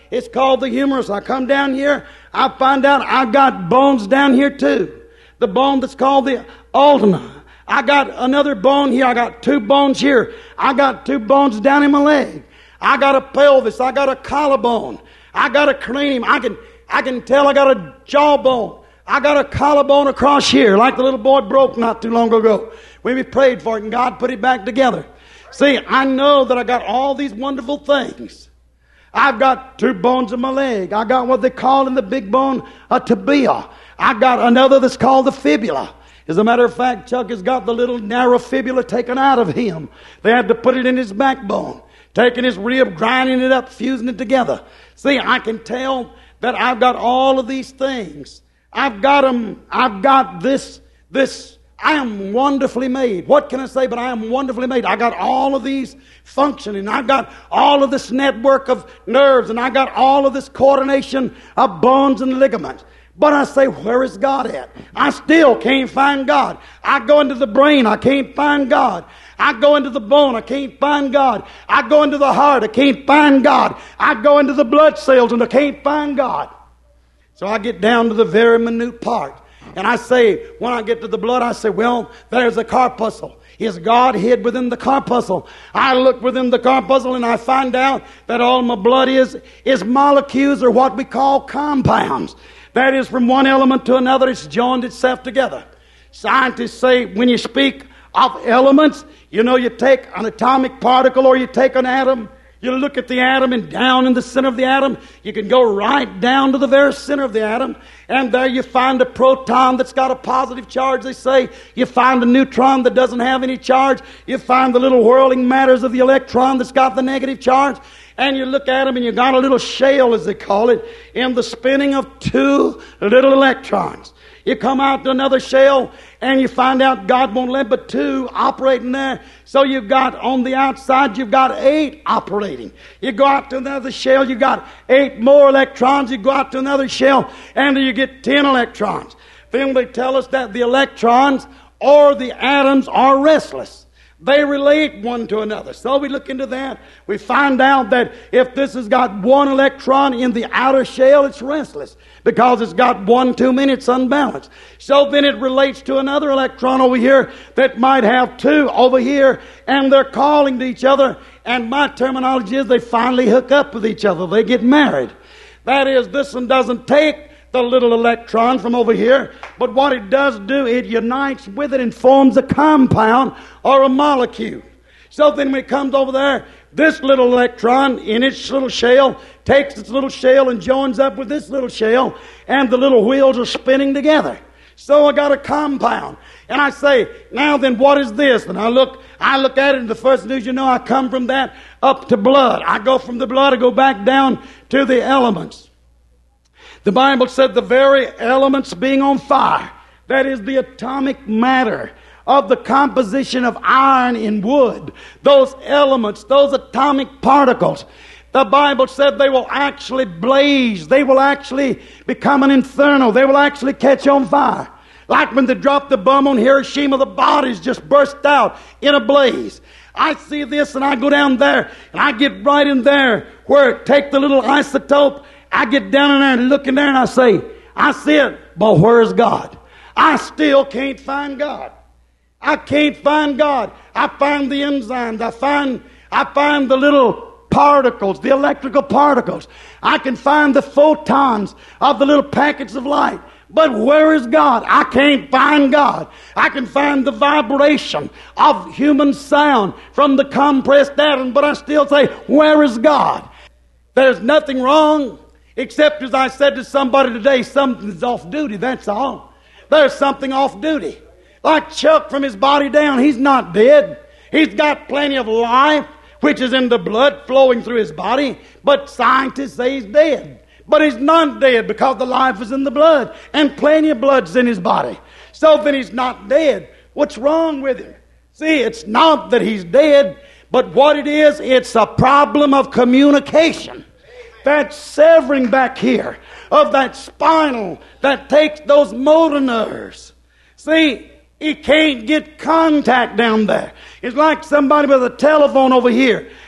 It's called the humerus. I come down here, I find out I've got bones down here too. The bone that's called the ulna. I got another bone here. I got two bones here. I got two bones down in my leg. I got a pelvis. I got a collarbone. I got a cranium. I can, I can tell I got a jawbone. I got a collarbone across here, like the little boy broke not too long ago. When we prayed for it and God put it back together. See, I know that I got all these wonderful things. I've got two bones in my leg. I got what they call in the big bone a tibia. I got another that's called the fibula. As a matter of fact, Chuck has got the little narrow fibula taken out of him. They had to put it in his backbone, taking his rib, grinding it up, fusing it together. See, I can tell that I've got all of these things. I've got them. I've got this, this, I am wonderfully made. What can I say? But I am wonderfully made. I got all of these functioning. I got all of this network of nerves, and I got all of this coordination of bones and ligaments. But I say, where is God at? I still can't find God. I go into the brain, I can't find God. I go into the bone, I can't find God. I go into the heart, I can't find God. I go into the blood cells, and I can't find God. So I get down to the very minute part. And I say, when I get to the blood, I say, well, there's the corpuscle. Is God hid within the corpuscle? I look within the corpuscle and I find out that all my blood is, is molecules, or what we call compounds. That is, from one element to another, it's joined itself together. Scientists say when you speak of elements, you know, you take an atomic particle or you take an atom. You look at the atom, and down in the center of the atom, you can go right down to the very center of the atom, and there you find a proton that's got a positive charge, they say. You find a neutron that doesn't have any charge. You find the little whirling matters of the electron that's got the negative charge. And you look at them, and you got a little shell, as they call it, in the spinning of two little electrons. You come out to another shell, and you find out God won't let but two operating there. So you've got, on the outside, you've got eight operating. You go out to another shell, you've got eight more electrons. You go out to another shell, and you get ten electrons. Then they tell us that the electrons or the atoms are restless. They relate one to another. So we look into that. We find out that if this has got one electron in the outer shell, it's restless because it's got one too many, it's unbalanced. So then it relates to another electron over here that might have two over here, and they're calling to each other. And my terminology is they finally hook up with each other. They get married. That is, this one doesn't take the little electron from over here, but what it does do, it unites with it and forms a compound or a molecule. So then when it comes over there, this little electron in its little shell takes its little shell and joins up with this little shell, and the little wheels are spinning together. So I got a compound. And I say, now then, what is this? And I look, I look at it, and the first news you know, I come from that up to blood. I go from the blood, I go back down to the elements. The Bible said the very elements being on fire, that is the atomic matter of the composition of iron in wood, those elements, those atomic particles, the Bible said they will actually blaze. They will actually become an inferno. They will actually catch on fire. Like when they dropped the bomb on Hiroshima, the bodies just burst out in a blaze. I see this, and I go down there, and I get right in there where take the little isotope. I get down in there and look in there, and I say, I see it, but where's God? I still can't find God. I can't find God. I find the enzymes. I find, I find the little particles, the electrical particles. I can find the photons of the little packets of light. But where is God? I can't find God. I can find the vibration of human sound from the compressed atom, but I still say, where is God? There's nothing wrong. Except, as I said to somebody today, something's off duty, that's all. There's something off duty. Like Chuck from his body down, he's not dead. He's got plenty of life, which is in the blood flowing through his body. But scientists say he's dead. But he's not dead because the life is in the blood. And plenty of blood's in his body. So then he's not dead. What's wrong with him? See, it's not that he's dead, but what it is, it's a problem of communication. That severing back here of that spinal that takes those motor nerves. See, he can't get contact down there. It's like somebody with a telephone over here,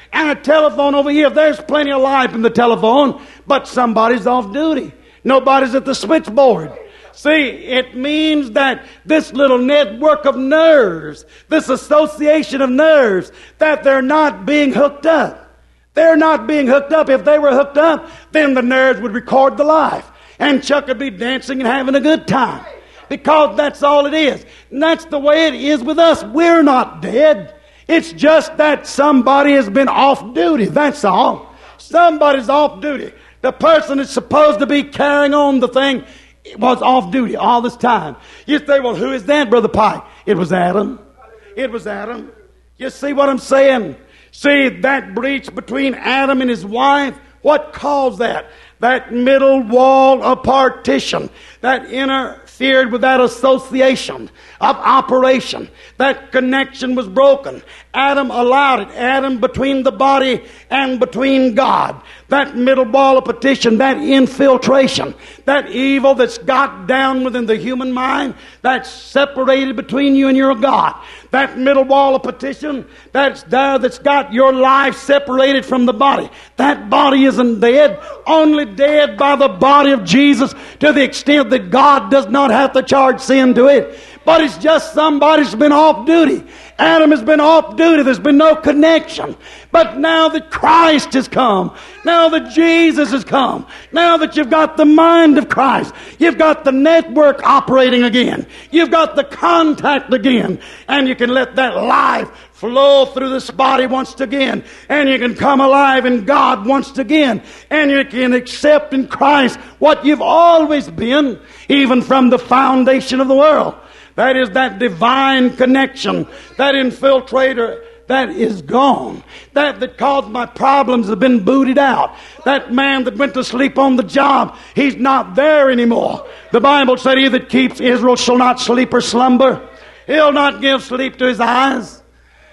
and a telephone over here. There's plenty of life in the telephone, but somebody's off duty. Nobody's at the switchboard. See, it means that this little network of nerves, this association of nerves, that they're not being hooked up. They're not being hooked up. If they were hooked up, then the nerves would record the life. And Chuck would be dancing and having a good time. Because that's all it is. And that's the way it is with us. We're not dead. It's just that somebody has been off duty. That's all. Somebody's off duty. The person that's supposed to be carrying on the thing was off duty all this time. You say, well, who is that, Brother Pike? It was Adam. It was Adam. You see what I'm saying? See, that breach between Adam and his wife, what caused that? That middle wall of partition that interfered with that association of operation. That connection was broken. Adam allowed it. Adam between the body and between God. That middle wall of partition, that infiltration, that evil that's got down within the human mind, that's separated between you and your God. That middle wall of partition, that's there, that's got your life separated from the body. That body isn't dead, only dead by the body of Jesus, to the extent that God does not have to charge sin to it. But it's just somebody's been off duty. Adam has been off duty. There's been no connection. But now that Christ has come, now that Jesus has come, now that you've got the mind of Christ, you've got the network operating again, you've got the contact again, and you can let that life flow through this body once again, and you can come alive in God once again, and you can accept in Christ what you've always been, even from the foundation of the world. That is that divine connection, that infiltrator that is gone. That that caused my problems have been booted out. That man that went to sleep on the job, he's not there anymore. The Bible said, he that keeps Israel shall not sleep or slumber. He'll not give sleep to his eyes.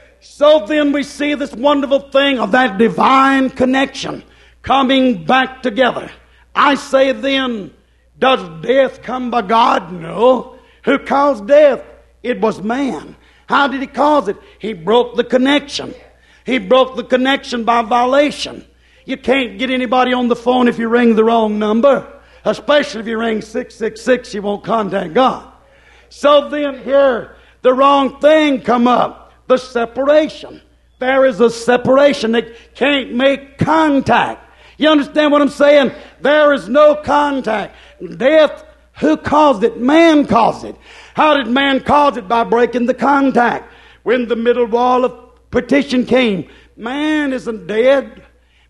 So then we see this wonderful thing of that divine connection coming back together. I say then, does death come by God? No. Who caused death? It was man. How did he cause it? He broke the connection. He broke the connection by violation. You can't get anybody on the phone if you ring the wrong number. Especially if you ring six six six, you won't contact God. So then here, the wrong thing come up. The separation. There is a separation. They can't make contact. You understand what I'm saying? There is no contact. Death, who caused it? Man caused it. How did man cause it? By breaking the contact. When the middle wall of partition came, man isn't dead.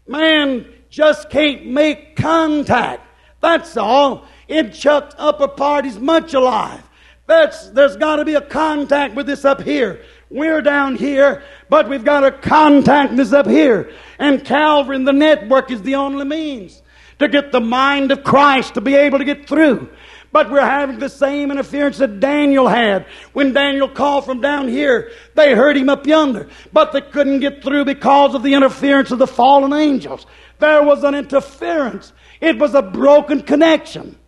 Man just can't make contact. That's all. In Chuck's upper part, he's much alive. That's, there's got to be a contact with this up here. We're down here, but we've got to contact this up here. And Calvary and the network is the only means to get the mind of Christ to be able to get through. But we're having the same interference that Daniel had. When Daniel called from down here, they heard him up yonder. But they couldn't get through because of the interference of the fallen angels. There was an interference. It was a broken connection.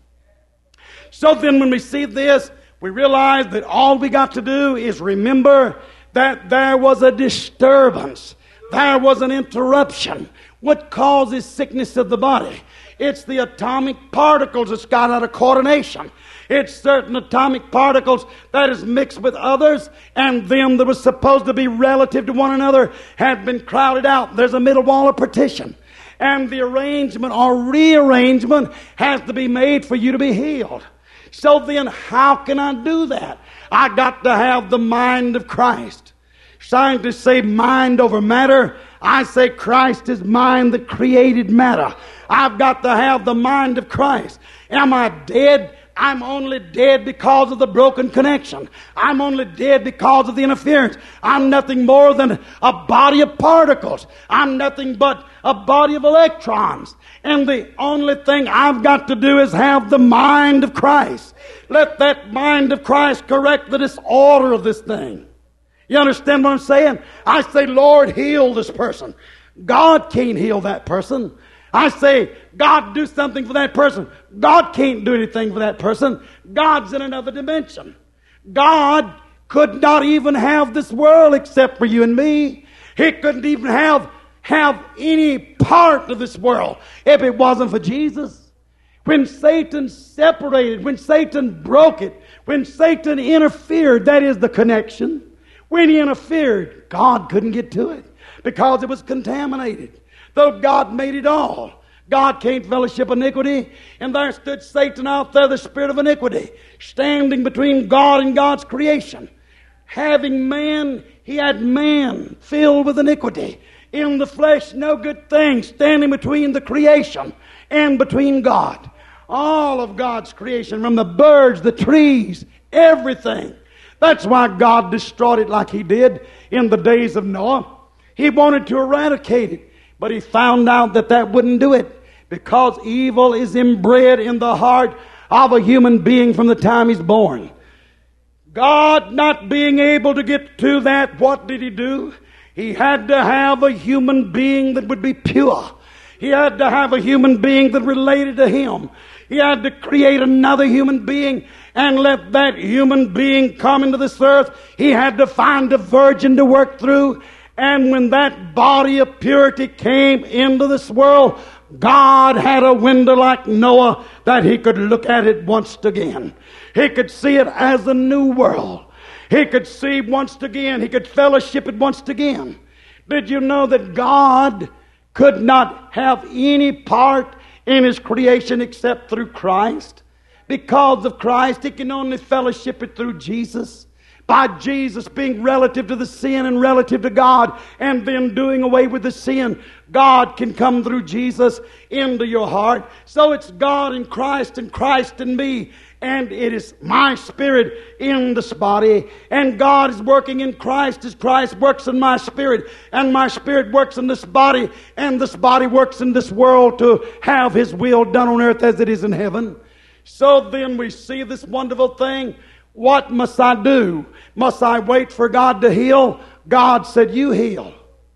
So then when we see this, we realize that all we got to do is remember that there was a disturbance. There was an interruption. What causes sickness of the body? It's the atomic particles that's got out of coordination. It's certain atomic particles that is mixed with others, and them that was supposed to be relative to one another had been crowded out. There's a middle wall of partition. And the arrangement or rearrangement has to be made for you to be healed. So then, how can I do that? I got to have the mind of Christ. Scientists say mind over matter. I say Christ is mind that created matter. I've got to have the mind of Christ. Am I dead? I'm only dead because of the broken connection. I'm only dead because of the interference. I'm nothing more than a body of particles. I'm nothing but a body of electrons. And the only thing I've got to do is have the mind of Christ. Let that mind of Christ correct the disorder of this thing. You understand what I'm saying? I say, Lord, heal this person. God can't heal that person. I say, God, do something for that person. God can't do anything for that person. God's in another dimension. God could not even have this world except for you and me. He couldn't even have have any part of this world if it wasn't for Jesus. When Satan separated, when Satan broke it, when Satan interfered, that is the connection. When he interfered, God couldn't get to it because it was contaminated. Though God made it all, God can't fellowship iniquity. And there stood Satan out there, the spirit of iniquity, standing between God and God's creation. Having man, he had man filled with iniquity. In the flesh, no good thing, standing between the creation and between God. All of God's creation, from the birds, the trees, everything. That's why God destroyed it like he did in the days of Noah. He wanted to eradicate it, but he found out that that wouldn't do it, because evil is inbred in the heart of a human being from the time he's born. God not being able to get to that, what did he do? He had to have a human being that would be pure. He had to have a human being that related to him. He had to create another human being and let that human being come into this earth. He had to find a virgin to work through. And when that body of purity came into this world, God had a window like Noah that he could look at it once again. He could see it as a new world. He could see once again. He could fellowship it once again. Did you know that God could not have any part in his creation except through Christ? Because of Christ, he can only fellowship it through Jesus. By Jesus being relative to the sin and relative to God, and then doing away with the sin, God can come through Jesus into your heart. So it's God and Christ and Christ in me, and it is my spirit in this body. And God is working in Christ as Christ works in my spirit, and my spirit works in this body, and this body works in this world to have his will done on earth as it is in heaven. So then we see this wonderful thing. What must I do? Must I wait for God to heal? God said, you heal.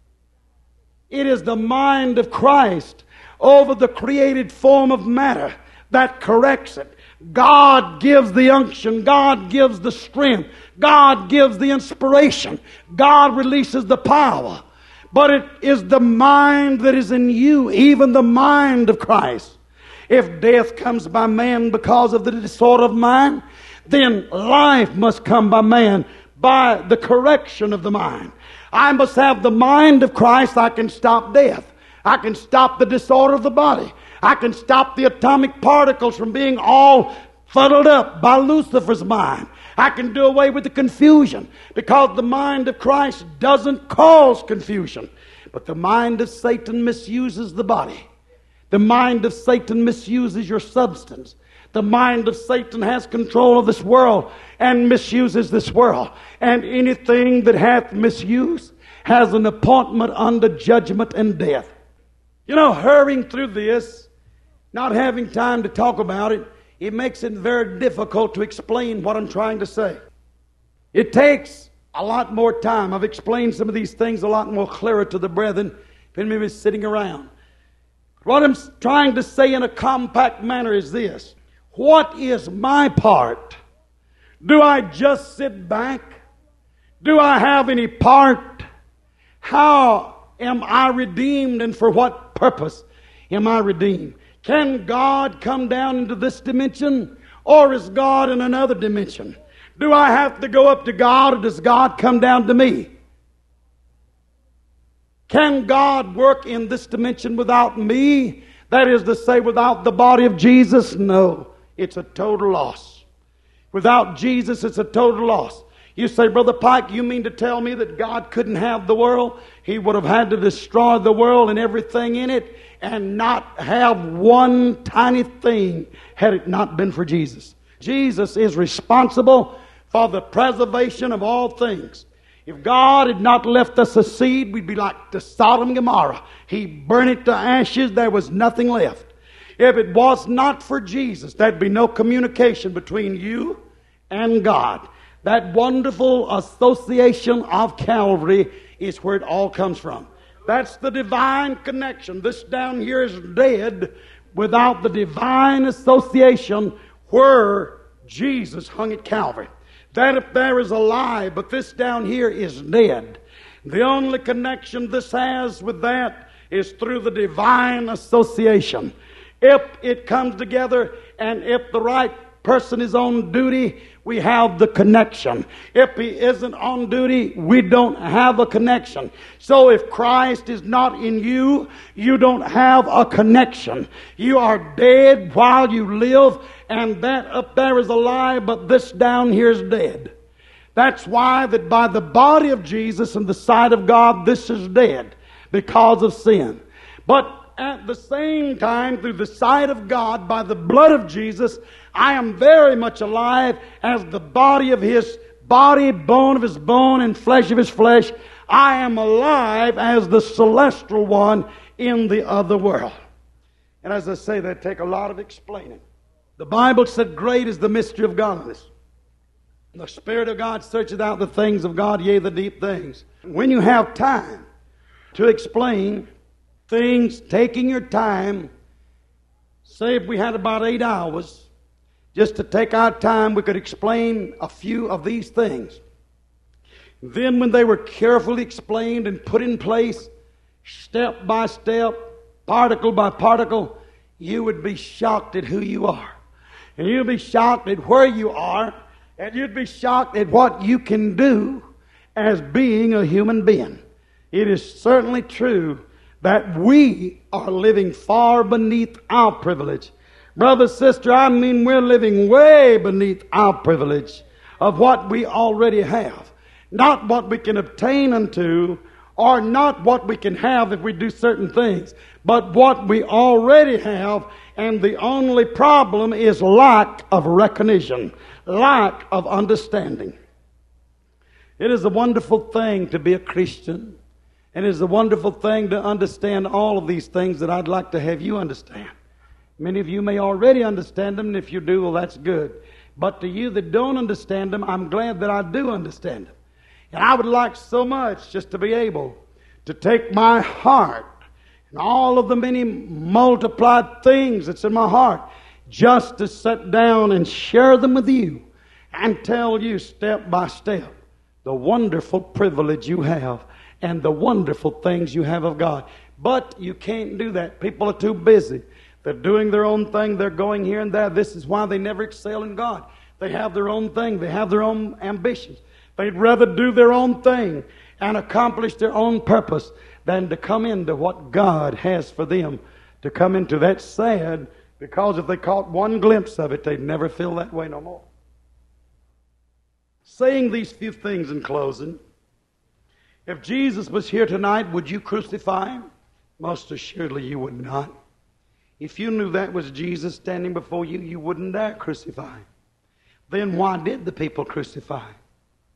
It is the mind of Christ over the created form of matter that corrects it. God gives the unction. God gives the strength. God gives the inspiration. God releases the power. But it is the mind that is in you, even the mind of Christ. If death comes by man because of the disorder of mind, then life must come by man by the correction of the mind. I must have the mind of Christ. I can stop death. I can stop the disorder of the body. I can stop the atomic particles from being all fuddled up by Lucifer's mind. I can do away with the confusion, because the mind of Christ doesn't cause confusion. But the mind of Satan misuses the body. The mind of Satan misuses your substance. The mind of Satan has control of this world and misuses this world. And anything that hath misuse has an appointment unto judgment and death. You know, hurrying through this, not having time to talk about it, it makes it very difficult to explain what I'm trying to say. It takes a lot more time. I've explained some of these things a lot more clearer to the brethren than maybe sitting around. What I'm trying to say in a compact manner is this. What is my part? Do I just sit back? Do I have any part? How am I redeemed, and for what purpose am I redeemed? Can God come down into this dimension, or is God in another dimension? Do I have to go up to God, or does God come down to me? Can God work in this dimension without me? That is to say, without the body of Jesus? No. It's a total loss. Without Jesus, it's a total loss. You say, Brother Pike, you mean to tell me that God couldn't have the world? He would have had to destroy the world and everything in it and not have one tiny thing had it not been for Jesus. Jesus is responsible for the preservation of all things. If God had not left us a seed, we'd be like the Sodom and Gomorrah. He burned it to ashes. There was nothing left. If it was not for Jesus, there'd be no communication between you and God. That wonderful association of Calvary is where it all comes from. That's the divine connection. This down here is dead without the divine association where Jesus hung at Calvary. That up there is alive, but this down here is dead. The only connection this has with that is through the divine association. If it comes together and if the right person is on duty, we have the connection. If he isn't on duty, we don't have a connection. So if Christ is not in you, you don't have a connection. You are dead while you live, and that up there is alive, but this down here is dead. That's why that by the body of Jesus and the sight of God, this is dead because of sin. But at the same time, through the sight of God, by the blood of Jesus, I am very much alive as the body of His body, bone of His bone, and flesh of His flesh. I am alive as the celestial one in the other world. And as I say, that take a lot of explaining. The Bible said, great is the mystery of godliness. The Spirit of God searcheth out the things of God, yea, the deep things. When you have time to explain things, taking your time, say if we had about eight hours, just to take our time, we could explain a few of these things. Then when they were carefully explained and put in place, step by step, particle by particle, you would be shocked at who you are. And you'd be shocked at where you are, and you'd be shocked at what you can do as being a human being. It is certainly true that we are living far beneath our privilege. Brother, sister, I mean we're living way beneath our privilege of what we already have. Not what we can obtain unto, or not what we can have if we do certain things, but what we already have, and the only problem is lack of recognition, lack of understanding. It is a wonderful thing to be a Christian, and it is a wonderful thing to understand all of these things that I'd like to have you understand. Many of you may already understand them, and if you do, well, that's good. But to you that don't understand them, I'm glad that I do understand them. And I would like so much just to be able to take my heart and all of the many multiplied things that's in my heart, just to sit down and share them with you and tell you step by step the wonderful privilege you have and the wonderful things you have of God. But you can't do that. People are too busy. They're doing their own thing. They're going here and there. This is why they never excel in God. They have their own thing. They have their own ambitions. They'd rather do their own thing and accomplish their own purpose than to come into what God has for them to come into. That's sad, because if they caught one glimpse of it, they'd never feel that way no more. Saying these few things in closing, if Jesus was here tonight, would you crucify Him? Most assuredly you would not. If you knew that was Jesus standing before you, you wouldn't dare crucify Him. Then why did the people crucify Him?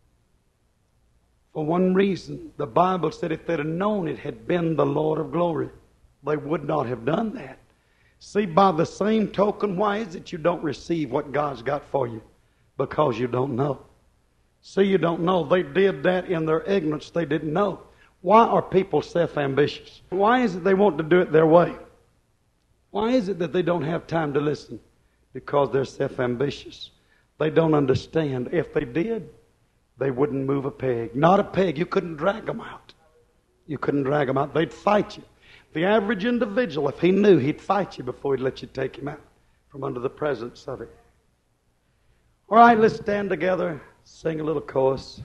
For one reason. The Bible said if they'd have known it had been the Lord of glory, they would not have done that. See, by the same token, why is it you don't receive what God's got for you? Because you don't know. See, you don't know. They did that in their ignorance. They didn't know. Why are people self-ambitious? Why is it they want to do it their way? Why is it that they don't have time to listen? Because they're self-ambitious. They don't understand. If they did, they wouldn't move a peg. Not a peg. You couldn't drag them out. You couldn't drag them out. They'd fight you. The average individual, if he knew, he'd fight you before he'd let you take him out from under the presence of it. All right, let's stand together, sing a little chorus.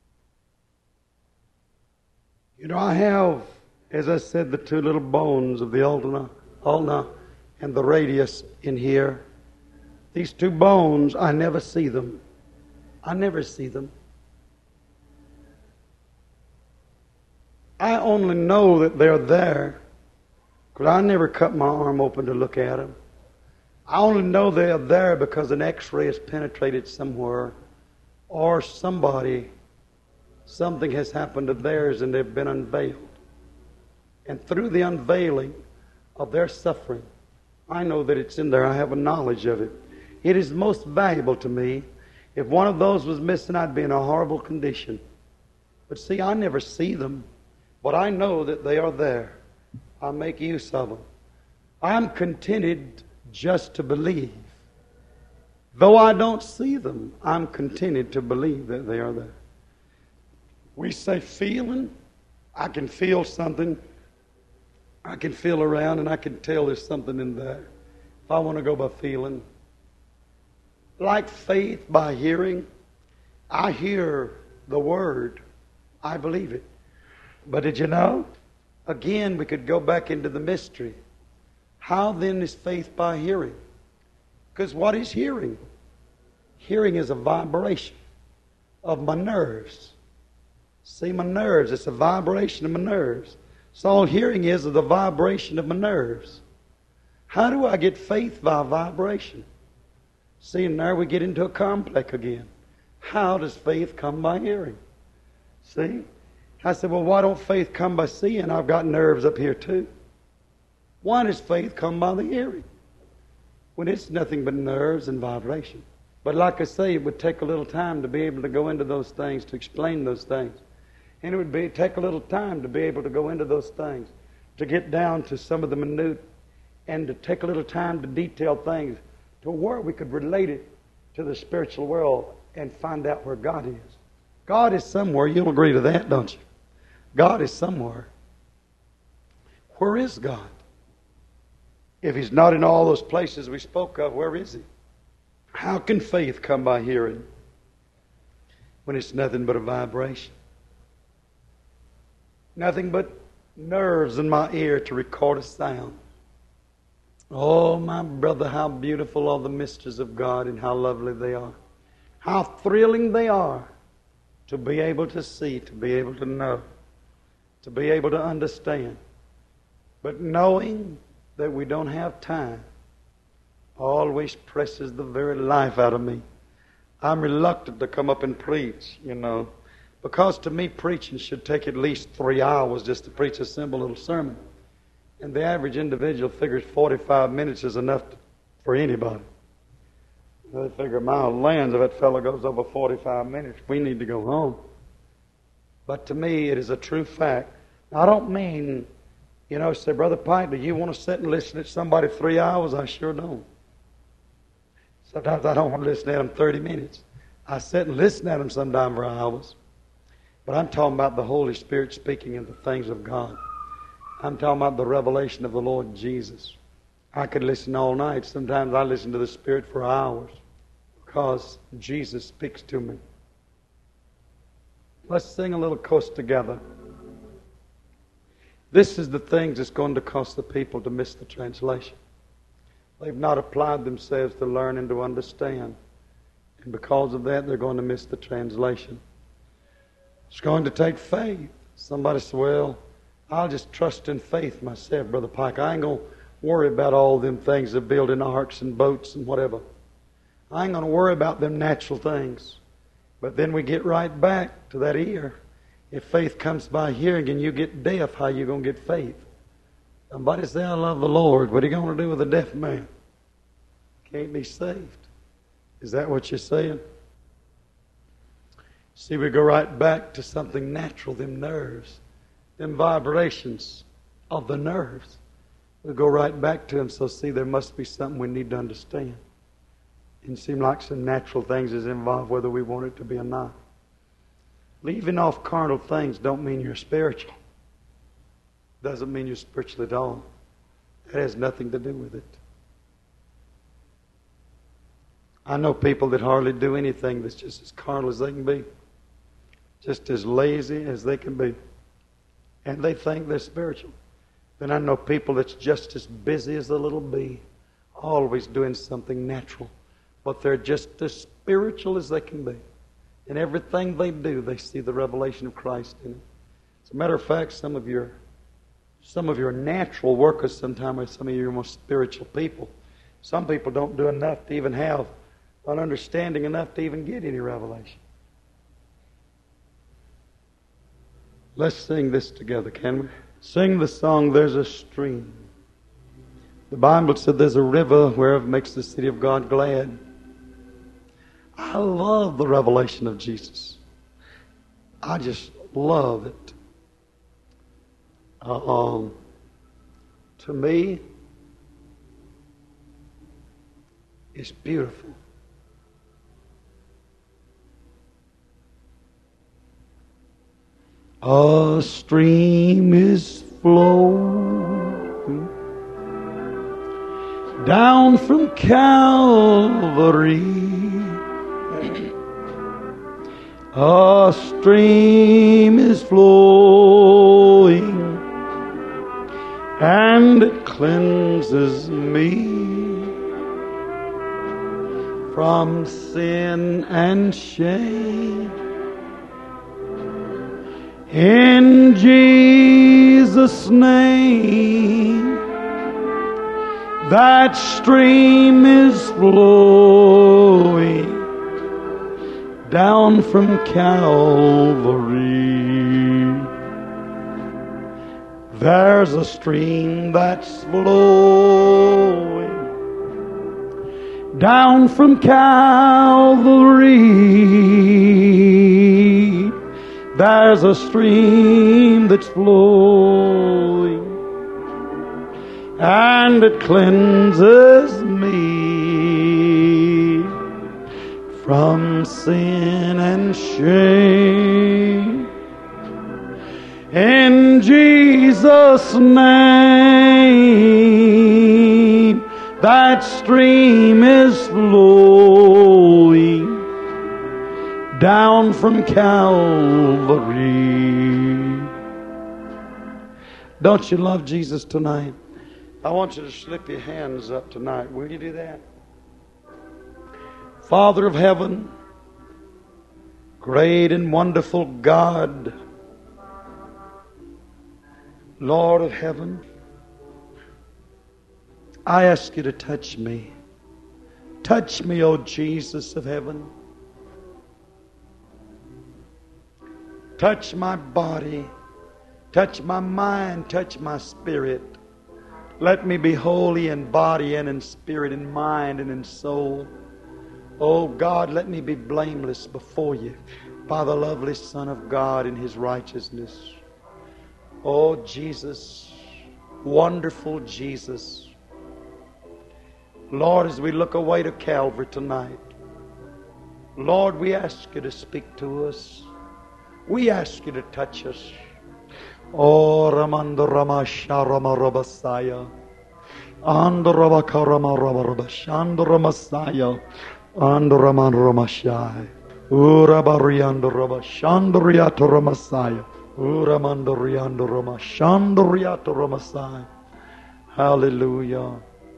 You know, I have, as I said, the two little bones of the ulna, ulna and the radius in here. These two bones, I never see them. I never see them. I only know that they're there because I never cut my arm open to look at them. I only know they're there because an x-ray has penetrated somewhere, or somebody, something has happened to theirs and they've been unveiled. And through the unveiling of their suffering, I know that it's in there. I have a knowledge of it. It is most valuable to me. If one of those was missing, I'd be in a horrible condition. But see, I never see them, but I know that they are there. I make use of them. I'm contented just to believe. Though I don't see them, I'm contented to believe that they are there. We say feeling, I can feel something. I can feel around and I can tell there's something in there. If I want to go by feeling. Like faith by hearing, I hear the word. I believe it. But did you know? Again, we could go back into the mystery. How then is faith by hearing? Because what is hearing? Hearing is a vibration of my nerves. See, my nerves, it's a vibration of my nerves. So all hearing is is the vibration of my nerves. How do I get faith by vibration? See, and there we get into a complex again. How does faith come by hearing? See? I said, well, why don't faith come by seeing? I've got nerves up here too. Why does faith come by the hearing? When it's nothing but nerves and vibration. But like I say, it would take a little time to be able to go into those things, to explain those things. And it would be, take a little time to be able to go into those things, to get down to some of the minute, and to take a little time to detail things to where we could relate it to the spiritual world and find out where God is. God is somewhere. You'll agree to that, don't you? God is somewhere. Where is God? If He's not in all those places we spoke of, where is He? How can faith come by hearing when it's nothing but a vibration? Nothing but nerves in my ear to record a sound. Oh, my brother, how beautiful are the mysteries of God and how lovely they are. How thrilling they are to be able to see, to be able to know, to be able to understand. But knowing that we don't have time always presses the very life out of me. I'm reluctant to come up and preach, you know, because to me preaching should take at least three hours just to preach a simple little sermon. And the average individual figures forty-five minutes is enough to, for anybody. They figure, my lands, if that fellow goes over forty-five minutes, we need to go home. But to me, it is a true fact. I don't mean, you know, say, Brother Pike, do you want to sit and listen to somebody three hours? I sure don't. Sometimes I don't want to listen to them thirty minutes. I sit and listen to them sometimes for hours. But I'm talking about the Holy Spirit speaking in the things of God. I'm talking about the revelation of the Lord Jesus. I could listen all night. Sometimes I listen to the Spirit for hours because Jesus speaks to me. Let's sing a little chorus together. This is the things that's going to cause the people to miss the translation. They've not applied themselves to learn and to understand. And because of that, they're going to miss the translation. It's going to take faith. Somebody says, well, I'll just trust in faith myself, Brother Pike. I ain't going to worry about all them things of building arks and boats and whatever. I ain't going to worry about them natural things. But then we get right back to that ear. If faith comes by hearing and you get deaf, how you going to get faith? Somebody say, I love the Lord. What are you going to do with a deaf man? Can't be saved. Is that what you're saying? See, we go right back to something natural, them nerves, them vibrations of the nerves. We go right back to them. So see, there must be something we need to understand. And it seems like some natural things is involved, whether we want it to be or not. Leaving off carnal things don't mean you're spiritual. Doesn't mean you're spiritual at all. That has nothing to do with it. I know people that hardly do anything that's just as carnal as they can be. Just as lazy as they can be. And they think they're spiritual. Then I know people that's just as busy as a little bee. Always doing something natural. But they're just as spiritual as they can be. In everything they do, they see the revelation of Christ in it. As a matter of fact, some of your some of your natural workers sometimes are some of your most spiritual people. Some people don't do enough to even have an understanding enough to even get any revelation. Let's sing this together, can we? Sing the song, There's a Stream. The Bible said there's a river whereof makes the city of God glad. I love the revelation of Jesus. I just love it. Uh, um, to me, it's beautiful. A stream is flowing down from Calvary. A stream is flowing and it cleanses me from sin and shame. In Jesus' name, that stream is flowing down from Calvary. There's a stream that's flowing down from Calvary. There's a stream that's flowing and it cleanses me from sin and shame. In Jesus' name, that stream is flowing down from Calvary. Don't you love Jesus tonight? I want you to slip your hands up tonight. Will you do that? Father of heaven, great and wonderful God, Lord of heaven, I ask you to touch me. Touch me, O Jesus of heaven. Touch my body. Touch my mind. Touch my spirit. Let me be holy in body and in spirit, in mind and in soul. Oh God, let me be blameless before you by the lovely Son of God in His righteousness. Oh Jesus, wonderful Jesus. Lord, as we look away to Calvary tonight, Lord, we ask you to speak to us. We ask you to touch us. Oh, Ramanda Ramasha Rama Rabasaya. Andoraba Karama Rabba Shandra Masaya. Andoraman Ramashai. Urabariando Rabba Shandriato Ramasaya. Uramandoriando Rama Shandriato Ramasai. Hallelujah.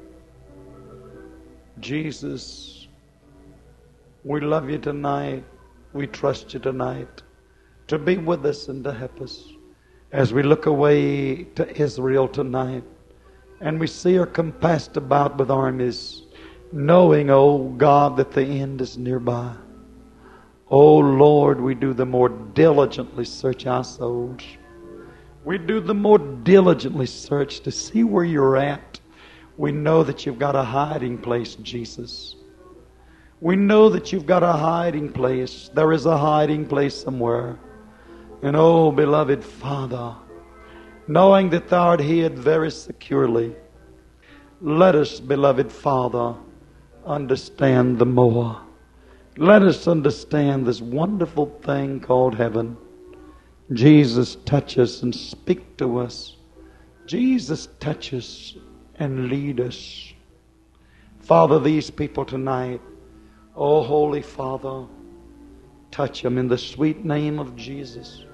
Jesus, we love you tonight. We trust you tonight to be with us and to help us as we look away to Israel tonight and we see her compassed about with armies, knowing, oh God, that the end is nearby. Oh Lord, we do the more diligently search our souls. We do the more diligently search to see where you're at. We know that you've got a hiding place, Jesus. We know that you've got a hiding place. There is a hiding place somewhere. And oh, beloved Father, knowing that thou art hid very securely, let us, beloved Father, understand the more. Let us understand this wonderful thing called heaven. Jesus, touch us and speak to us. Jesus, touch us and lead us. Father, these people tonight, oh Holy Father, touch them in the sweet name of Jesus.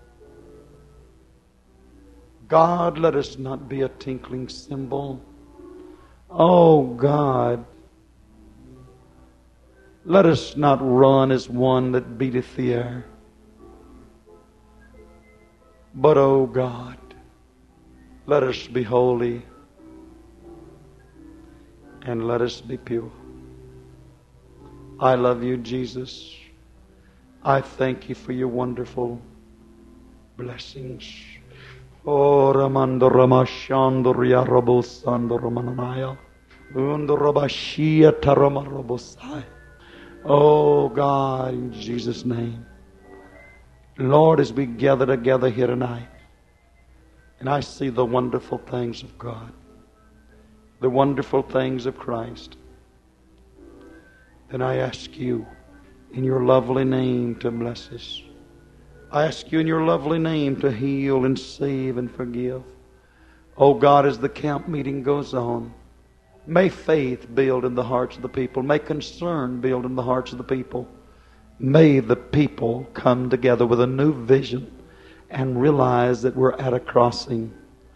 God, let us not be a tinkling cymbal. Oh God, let us not run as one that beateth the air. But oh God, let us be holy and let us be pure. I love you, Jesus. I thank you for your wonderful blessings. Oh, Ramando Ramashando Riarabo Sando Romanaya. Undo Rabashia Tarama Robosai. Oh God, in Jesus' name. Lord, as we gather together here tonight, and I see the wonderful things of God, the wonderful things of Christ, then I ask you in your lovely name to bless us. I ask you in your lovely name to heal and save and forgive. Oh God, as the camp meeting goes on, may faith build in the hearts of the people. May concern build in the hearts of the people. May the people come together with a new vision and realize that we're at a crossing.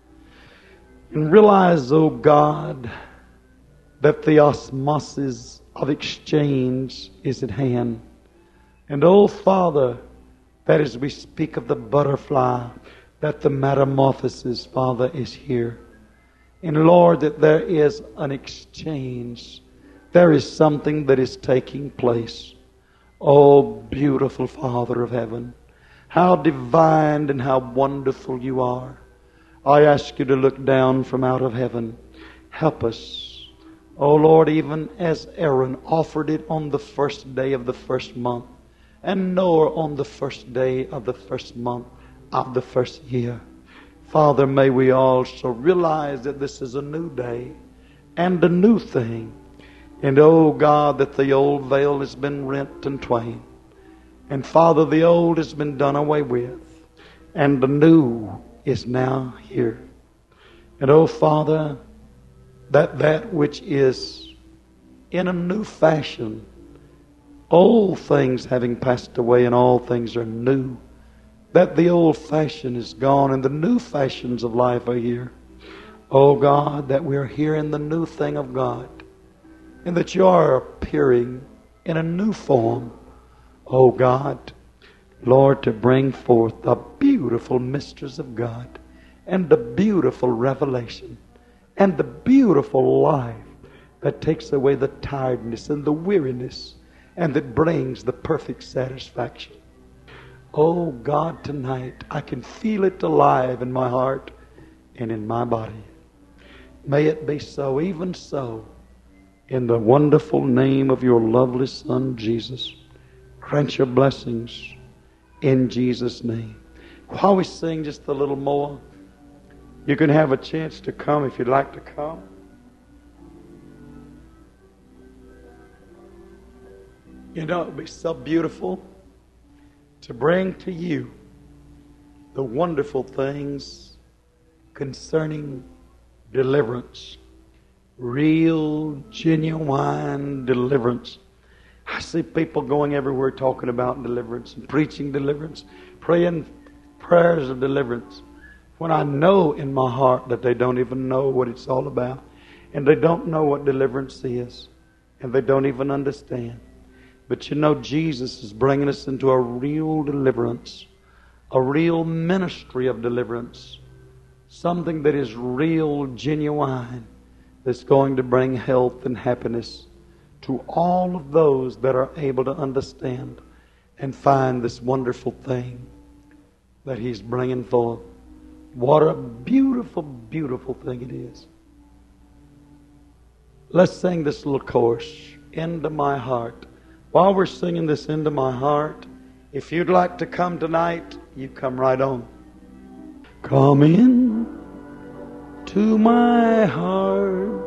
And realize, oh God, that the osmosis of exchange is at hand. And oh Father, that as we speak of the butterfly, that the metamorphosis, Father, is here. And Lord, that there is an exchange. There is something that is taking place. Oh, beautiful Father of heaven, how divine and how wonderful you are. I ask you to look down from out of heaven. Help us. Oh Lord, even as Aaron offered it on the first day of the first month, and Noah on the first day of the first month of the first year. Father, may we also realize that this is a new day and a new thing. And oh God, that the old veil has been rent in twain. And Father, the old has been done away with. And the new is now here. And oh Father, that that which is in a new fashion, old things having passed away and all things are new, that the old fashion is gone and the new fashions of life are here. Oh God, that we're hearing the new thing of God, and that you are appearing in a new form. Oh God, Lord, to bring forth the beautiful mysteries of God and the beautiful revelation and the beautiful life that takes away the tiredness and the weariness and that brings the perfect satisfaction. Oh God, tonight I can feel it alive in my heart and in my body. May it be so, even so, in the wonderful name of your lovely Son, Jesus. Grant your blessings in Jesus' name. While we sing just a little more, you can have a chance to come if you'd like to come. You know, it would be so beautiful to bring to you the wonderful things concerning deliverance. Real, genuine deliverance. I see people going everywhere talking about deliverance and preaching deliverance, praying prayers of deliverance, when I know in my heart that they don't even know what it's all about, and they don't know what deliverance is, and they don't even understand. But you know, Jesus is bringing us into a real deliverance, a real ministry of deliverance, something that is real, genuine, that's going to bring health and happiness to all of those that are able to understand and find this wonderful thing that He's bringing forth. What a beautiful, beautiful thing it is. Let's sing this little chorus, Into My Heart. While we're singing this Into My Heart, if you'd like to come tonight, you come right on. Come in to my heart.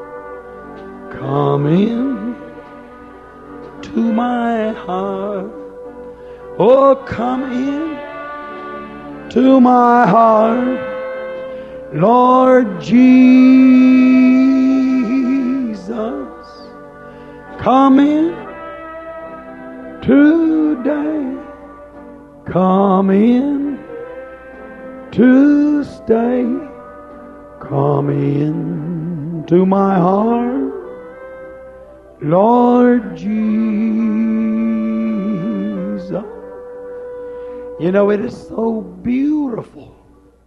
Come in to my heart. Oh, come in to my heart, Lord Jesus. Come in today. Come in to stay. Come in to my heart, Lord Jesus. You know, it is so beautiful.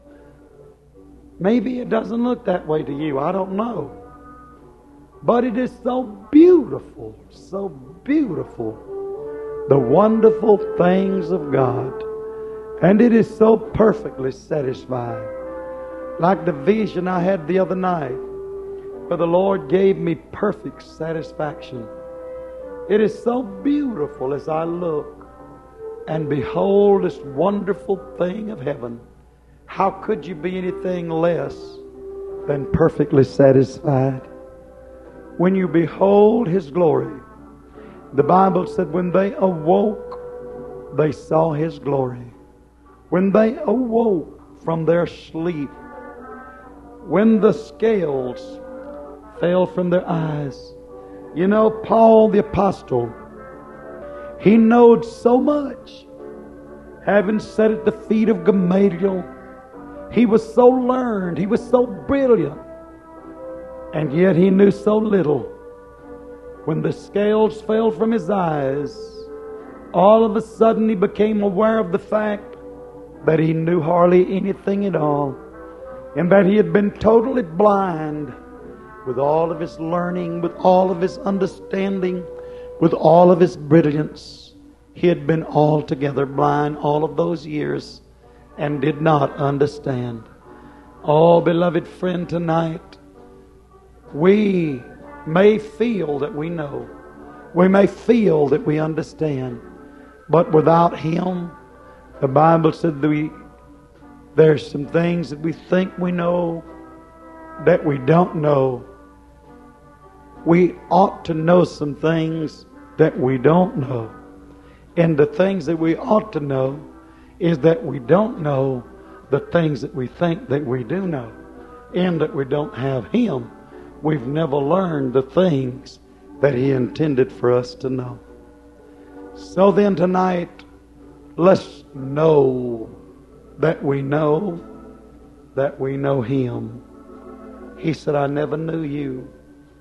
Maybe it doesn't look that way to you. I don't know. But it is so beautiful, so beautiful. The wonderful things of God. And it is so perfectly satisfying. Like the vision I had the other night, where the Lord gave me perfect satisfaction. It is so beautiful as I look and behold this wonderful thing of heaven. How could you be anything less than perfectly satisfied? When you behold His glory, the Bible said when they awoke, they saw His glory. when they awoke from their sleep, when the scales fell from their eyes. You know, Paul the Apostle, he knowed so much. Having sat at the feet of Gamaliel, he was so learned, he was so brilliant, and yet he knew so little. When the scales fell from his eyes, all of a sudden he became aware of the fact that he knew hardly anything at all, and that he had been totally blind. With all of his learning, with all of his understanding, with all of his brilliance, he had been altogether blind all of those years and did not understand. Oh, beloved friend, tonight, we may feel that we know. We may feel that we understand. But without Him, the Bible said that we, there's some things that we think we know that we don't know. We ought to know some things that we don't know. And the things that we ought to know is that we don't know the things that we think that we do know. And that we don't have Him. We've never learned the things that He intended for us to know. So then tonight, let's know that we know that we know Him. He said, I never knew you.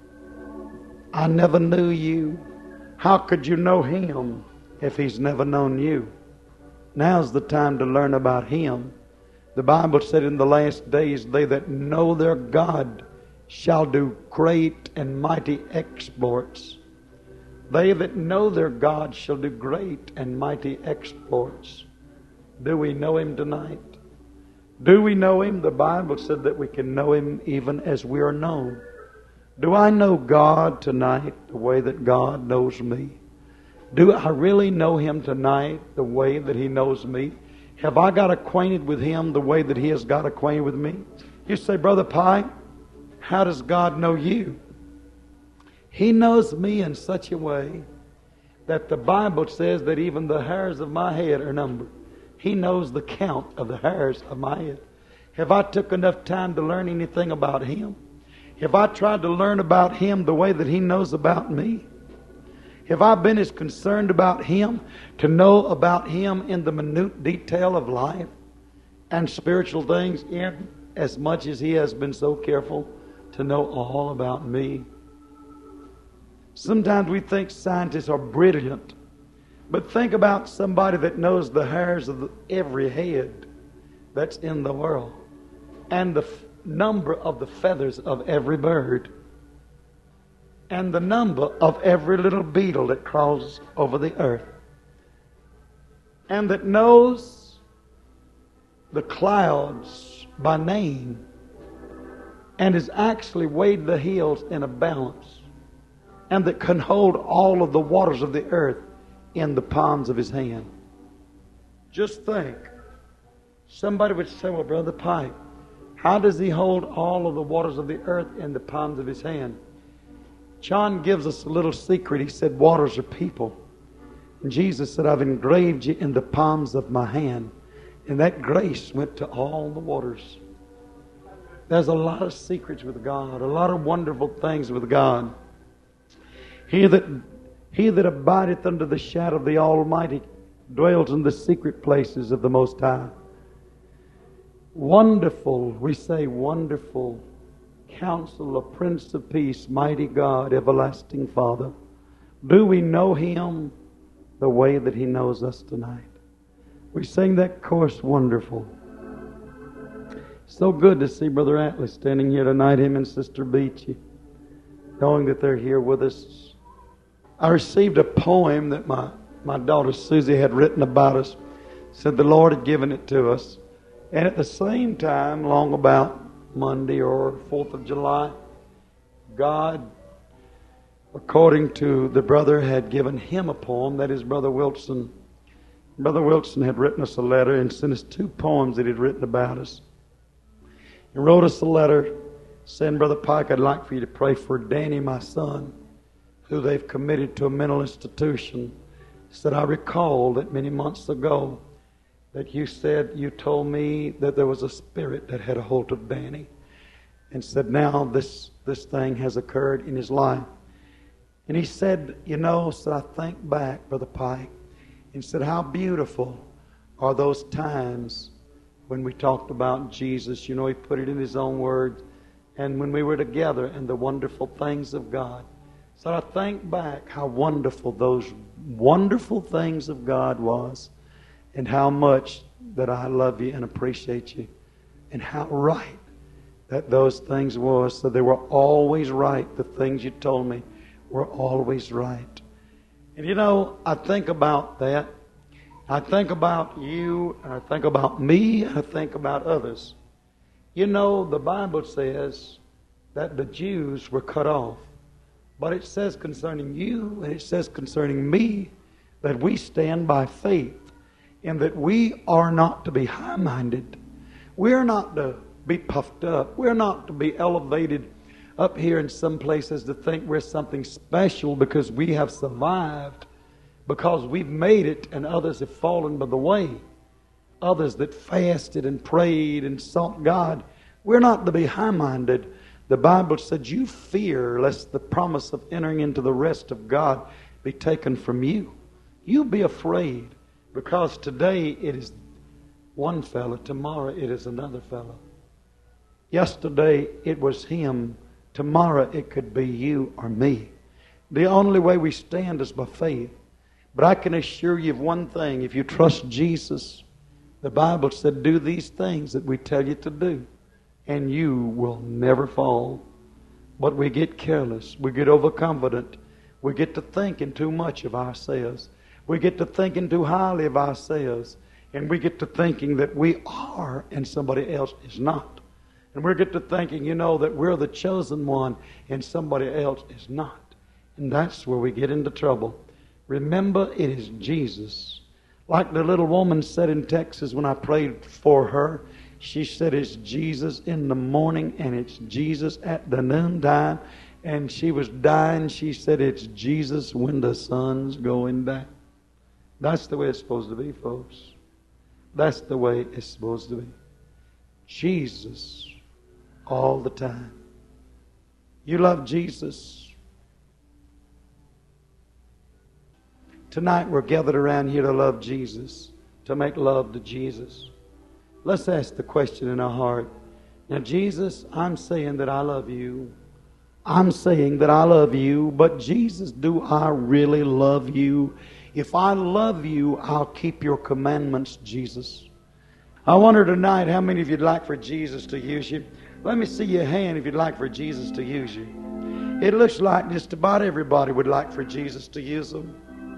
I never knew you. How could you know Him if He's never known you? Now's the time to learn about Him. The Bible said in the last days, they that know their God shall do great and mighty exploits. They that know their God shall do great and mighty exploits. Do we know Him tonight? Do we know Him? The Bible said that we can know Him even as we are known. Do I know God tonight the way that God knows me? Do I really know Him tonight the way that He knows me? Have I got acquainted with Him the way that He has got acquainted with me? You say, Brother Pike, how does God know you? He knows me in such a way that the Bible says that even the hairs of my head are numbered. He knows the count of the hairs of my head. Have I took enough time to learn anything about Him? Have I tried to learn about Him the way that He knows about me? Have I been as concerned about Him to know about Him in the minute detail of life and spiritual things in as much as He has been so careful to know all about me? Sometimes we think scientists are brilliant, but think about somebody that knows the hairs of every head that's in the world and the f- number of the feathers of every bird and the number of every little beetle that crawls over the earth, and that knows the clouds by name and has actually weighed the hills in a balance, and that can hold all of the waters of the earth in the palms of His hand. Just think. Somebody would say, well, Brother Pike, how does He hold all of the waters of the earth in the palms of His hand? John gives us a little secret. He said, waters are people. And Jesus said, I've engraved you in the palms of my hand. And that grace went to all the waters. There's a lot of secrets with God, a lot of wonderful things with God. He that, he that abideth under the shadow of the Almighty dwells in the secret places of the Most High. Wonderful, we say wonderful, Counselor, Prince of Peace, Mighty God, Everlasting Father. Do we know Him the way that He knows us tonight? We sing that chorus, wonderful. So good to see Brother Atlas standing here tonight, him and Sister Beachy, knowing that they're here with us. I received a poem that my, my daughter Susie had written about us. Said the Lord had given it to us. And at the same time, long about Monday or fourth of July, God, according to the brother, had given him a poem. That is Brother Wilson. Brother Wilson had written us a letter and sent us two poems that he'd written about us. He wrote us a letter saying, Brother Pike, I'd like for you to pray for Danny, my son, who they've committed to a mental institution. He said, I recall that many months ago that you said, you told me that there was a spirit that had a hold of Danny, and said, now this, this thing has occurred in his life. And he said, you know, said, I think back, Brother Pike, and said, how beautiful are those times when we talked about Jesus. You know, he put it in his own words. And when we were together and the wonderful things of God. So I think back how wonderful those wonderful things of God was, and how much that I love you and appreciate you, and how right that those things was. So they were always right. The things you told me were always right. And you know, I think about that. I think about you, and I think about me, and I think about others. You know, the Bible says that the Jews were cut off. But it says concerning you, and it says concerning me, that we stand by faith, and that we are not to be high-minded. We're not to be puffed up. We're not to be elevated up here in some places to think we're something special because we have survived, because we've made it and others have fallen by the way. Others that fasted and prayed and sought God. We're not to be high-minded. The Bible said, you fear lest the promise of entering into the rest of God be taken from you. You be afraid, because today it is one fellow, tomorrow it is another fellow. Yesterday it was him, tomorrow it could be you or me. The only way we stand is by faith. But I can assure you of one thing, if you trust Jesus, the Bible said, do these things that we tell you to do, and you will never fall. But we get careless. We get overconfident. We get to thinking too much of ourselves. We get to thinking too highly of ourselves. And we get to thinking that we are and somebody else is not. And we get to thinking, you know, that we're the chosen one and somebody else is not. And that's where we get into trouble. Remember, it is Jesus. Like the little woman said in Texas when I prayed for her, she said, it's Jesus in the morning and it's Jesus at the noontime. And she was dying. She said, it's Jesus when the sun's going down. That's the way it's supposed to be, folks. That's the way it's supposed to be. Jesus all the time. You love Jesus. Tonight we're gathered around here to love Jesus, to make love to Jesus. Let's ask the question in our heart. Now, Jesus, I'm saying that I love you. I'm saying that I love you, but Jesus, do I really love you? If I love you, I'll keep your commandments, Jesus. I wonder tonight how many of you'd like for Jesus to use you. Let me see your hand if you'd like for Jesus to use you. It looks like just about everybody would like for Jesus to use them.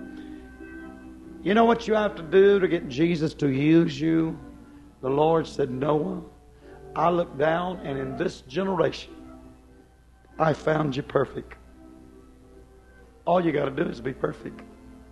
You know what you have to do to get Jesus to use you? The Lord said, Noah, I looked down and in this generation, I found you perfect. All you got to do is be perfect.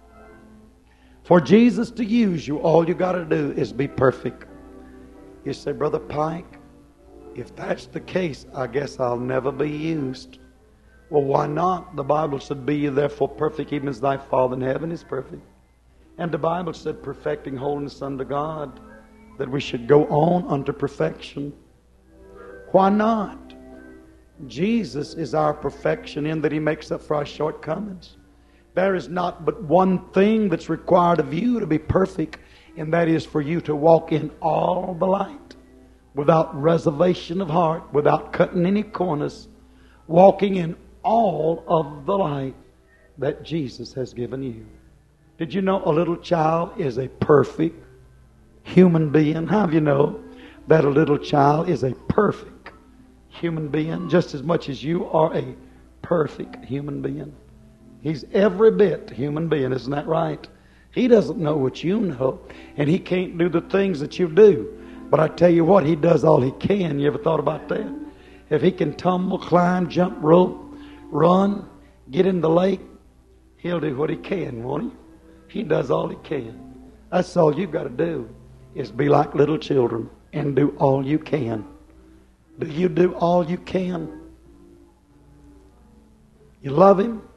For Jesus to use you, all you got to do is be perfect. You say, Brother Pike, if that's the case, I guess I'll never be used. Well, why not? The Bible said, be ye therefore perfect, even as thy Father in heaven is perfect. And the Bible said, perfecting holiness unto God, that we should go on unto perfection. Why not? Jesus is our perfection in that He makes up for our shortcomings. There is not but one thing that's required of you to be perfect, and that is for you to walk in all the light, without reservation of heart, without cutting any corners, walking in all of the light that Jesus has given you. Did you know a little child is a perfect human being? How do you know that a little child is a perfect human being, just as much as you are a perfect human being? He's every bit human being, isn't that right? He doesn't know what you know, and he can't do the things that you do. But I tell you what, he does all he can. You ever thought about that? If he can tumble, climb, jump rope, run, get in the lake, he'll do what he can, won't he? He does all he can. That's all you've got to do, is be like little children and do all you can. Do you do all you can? You love Him?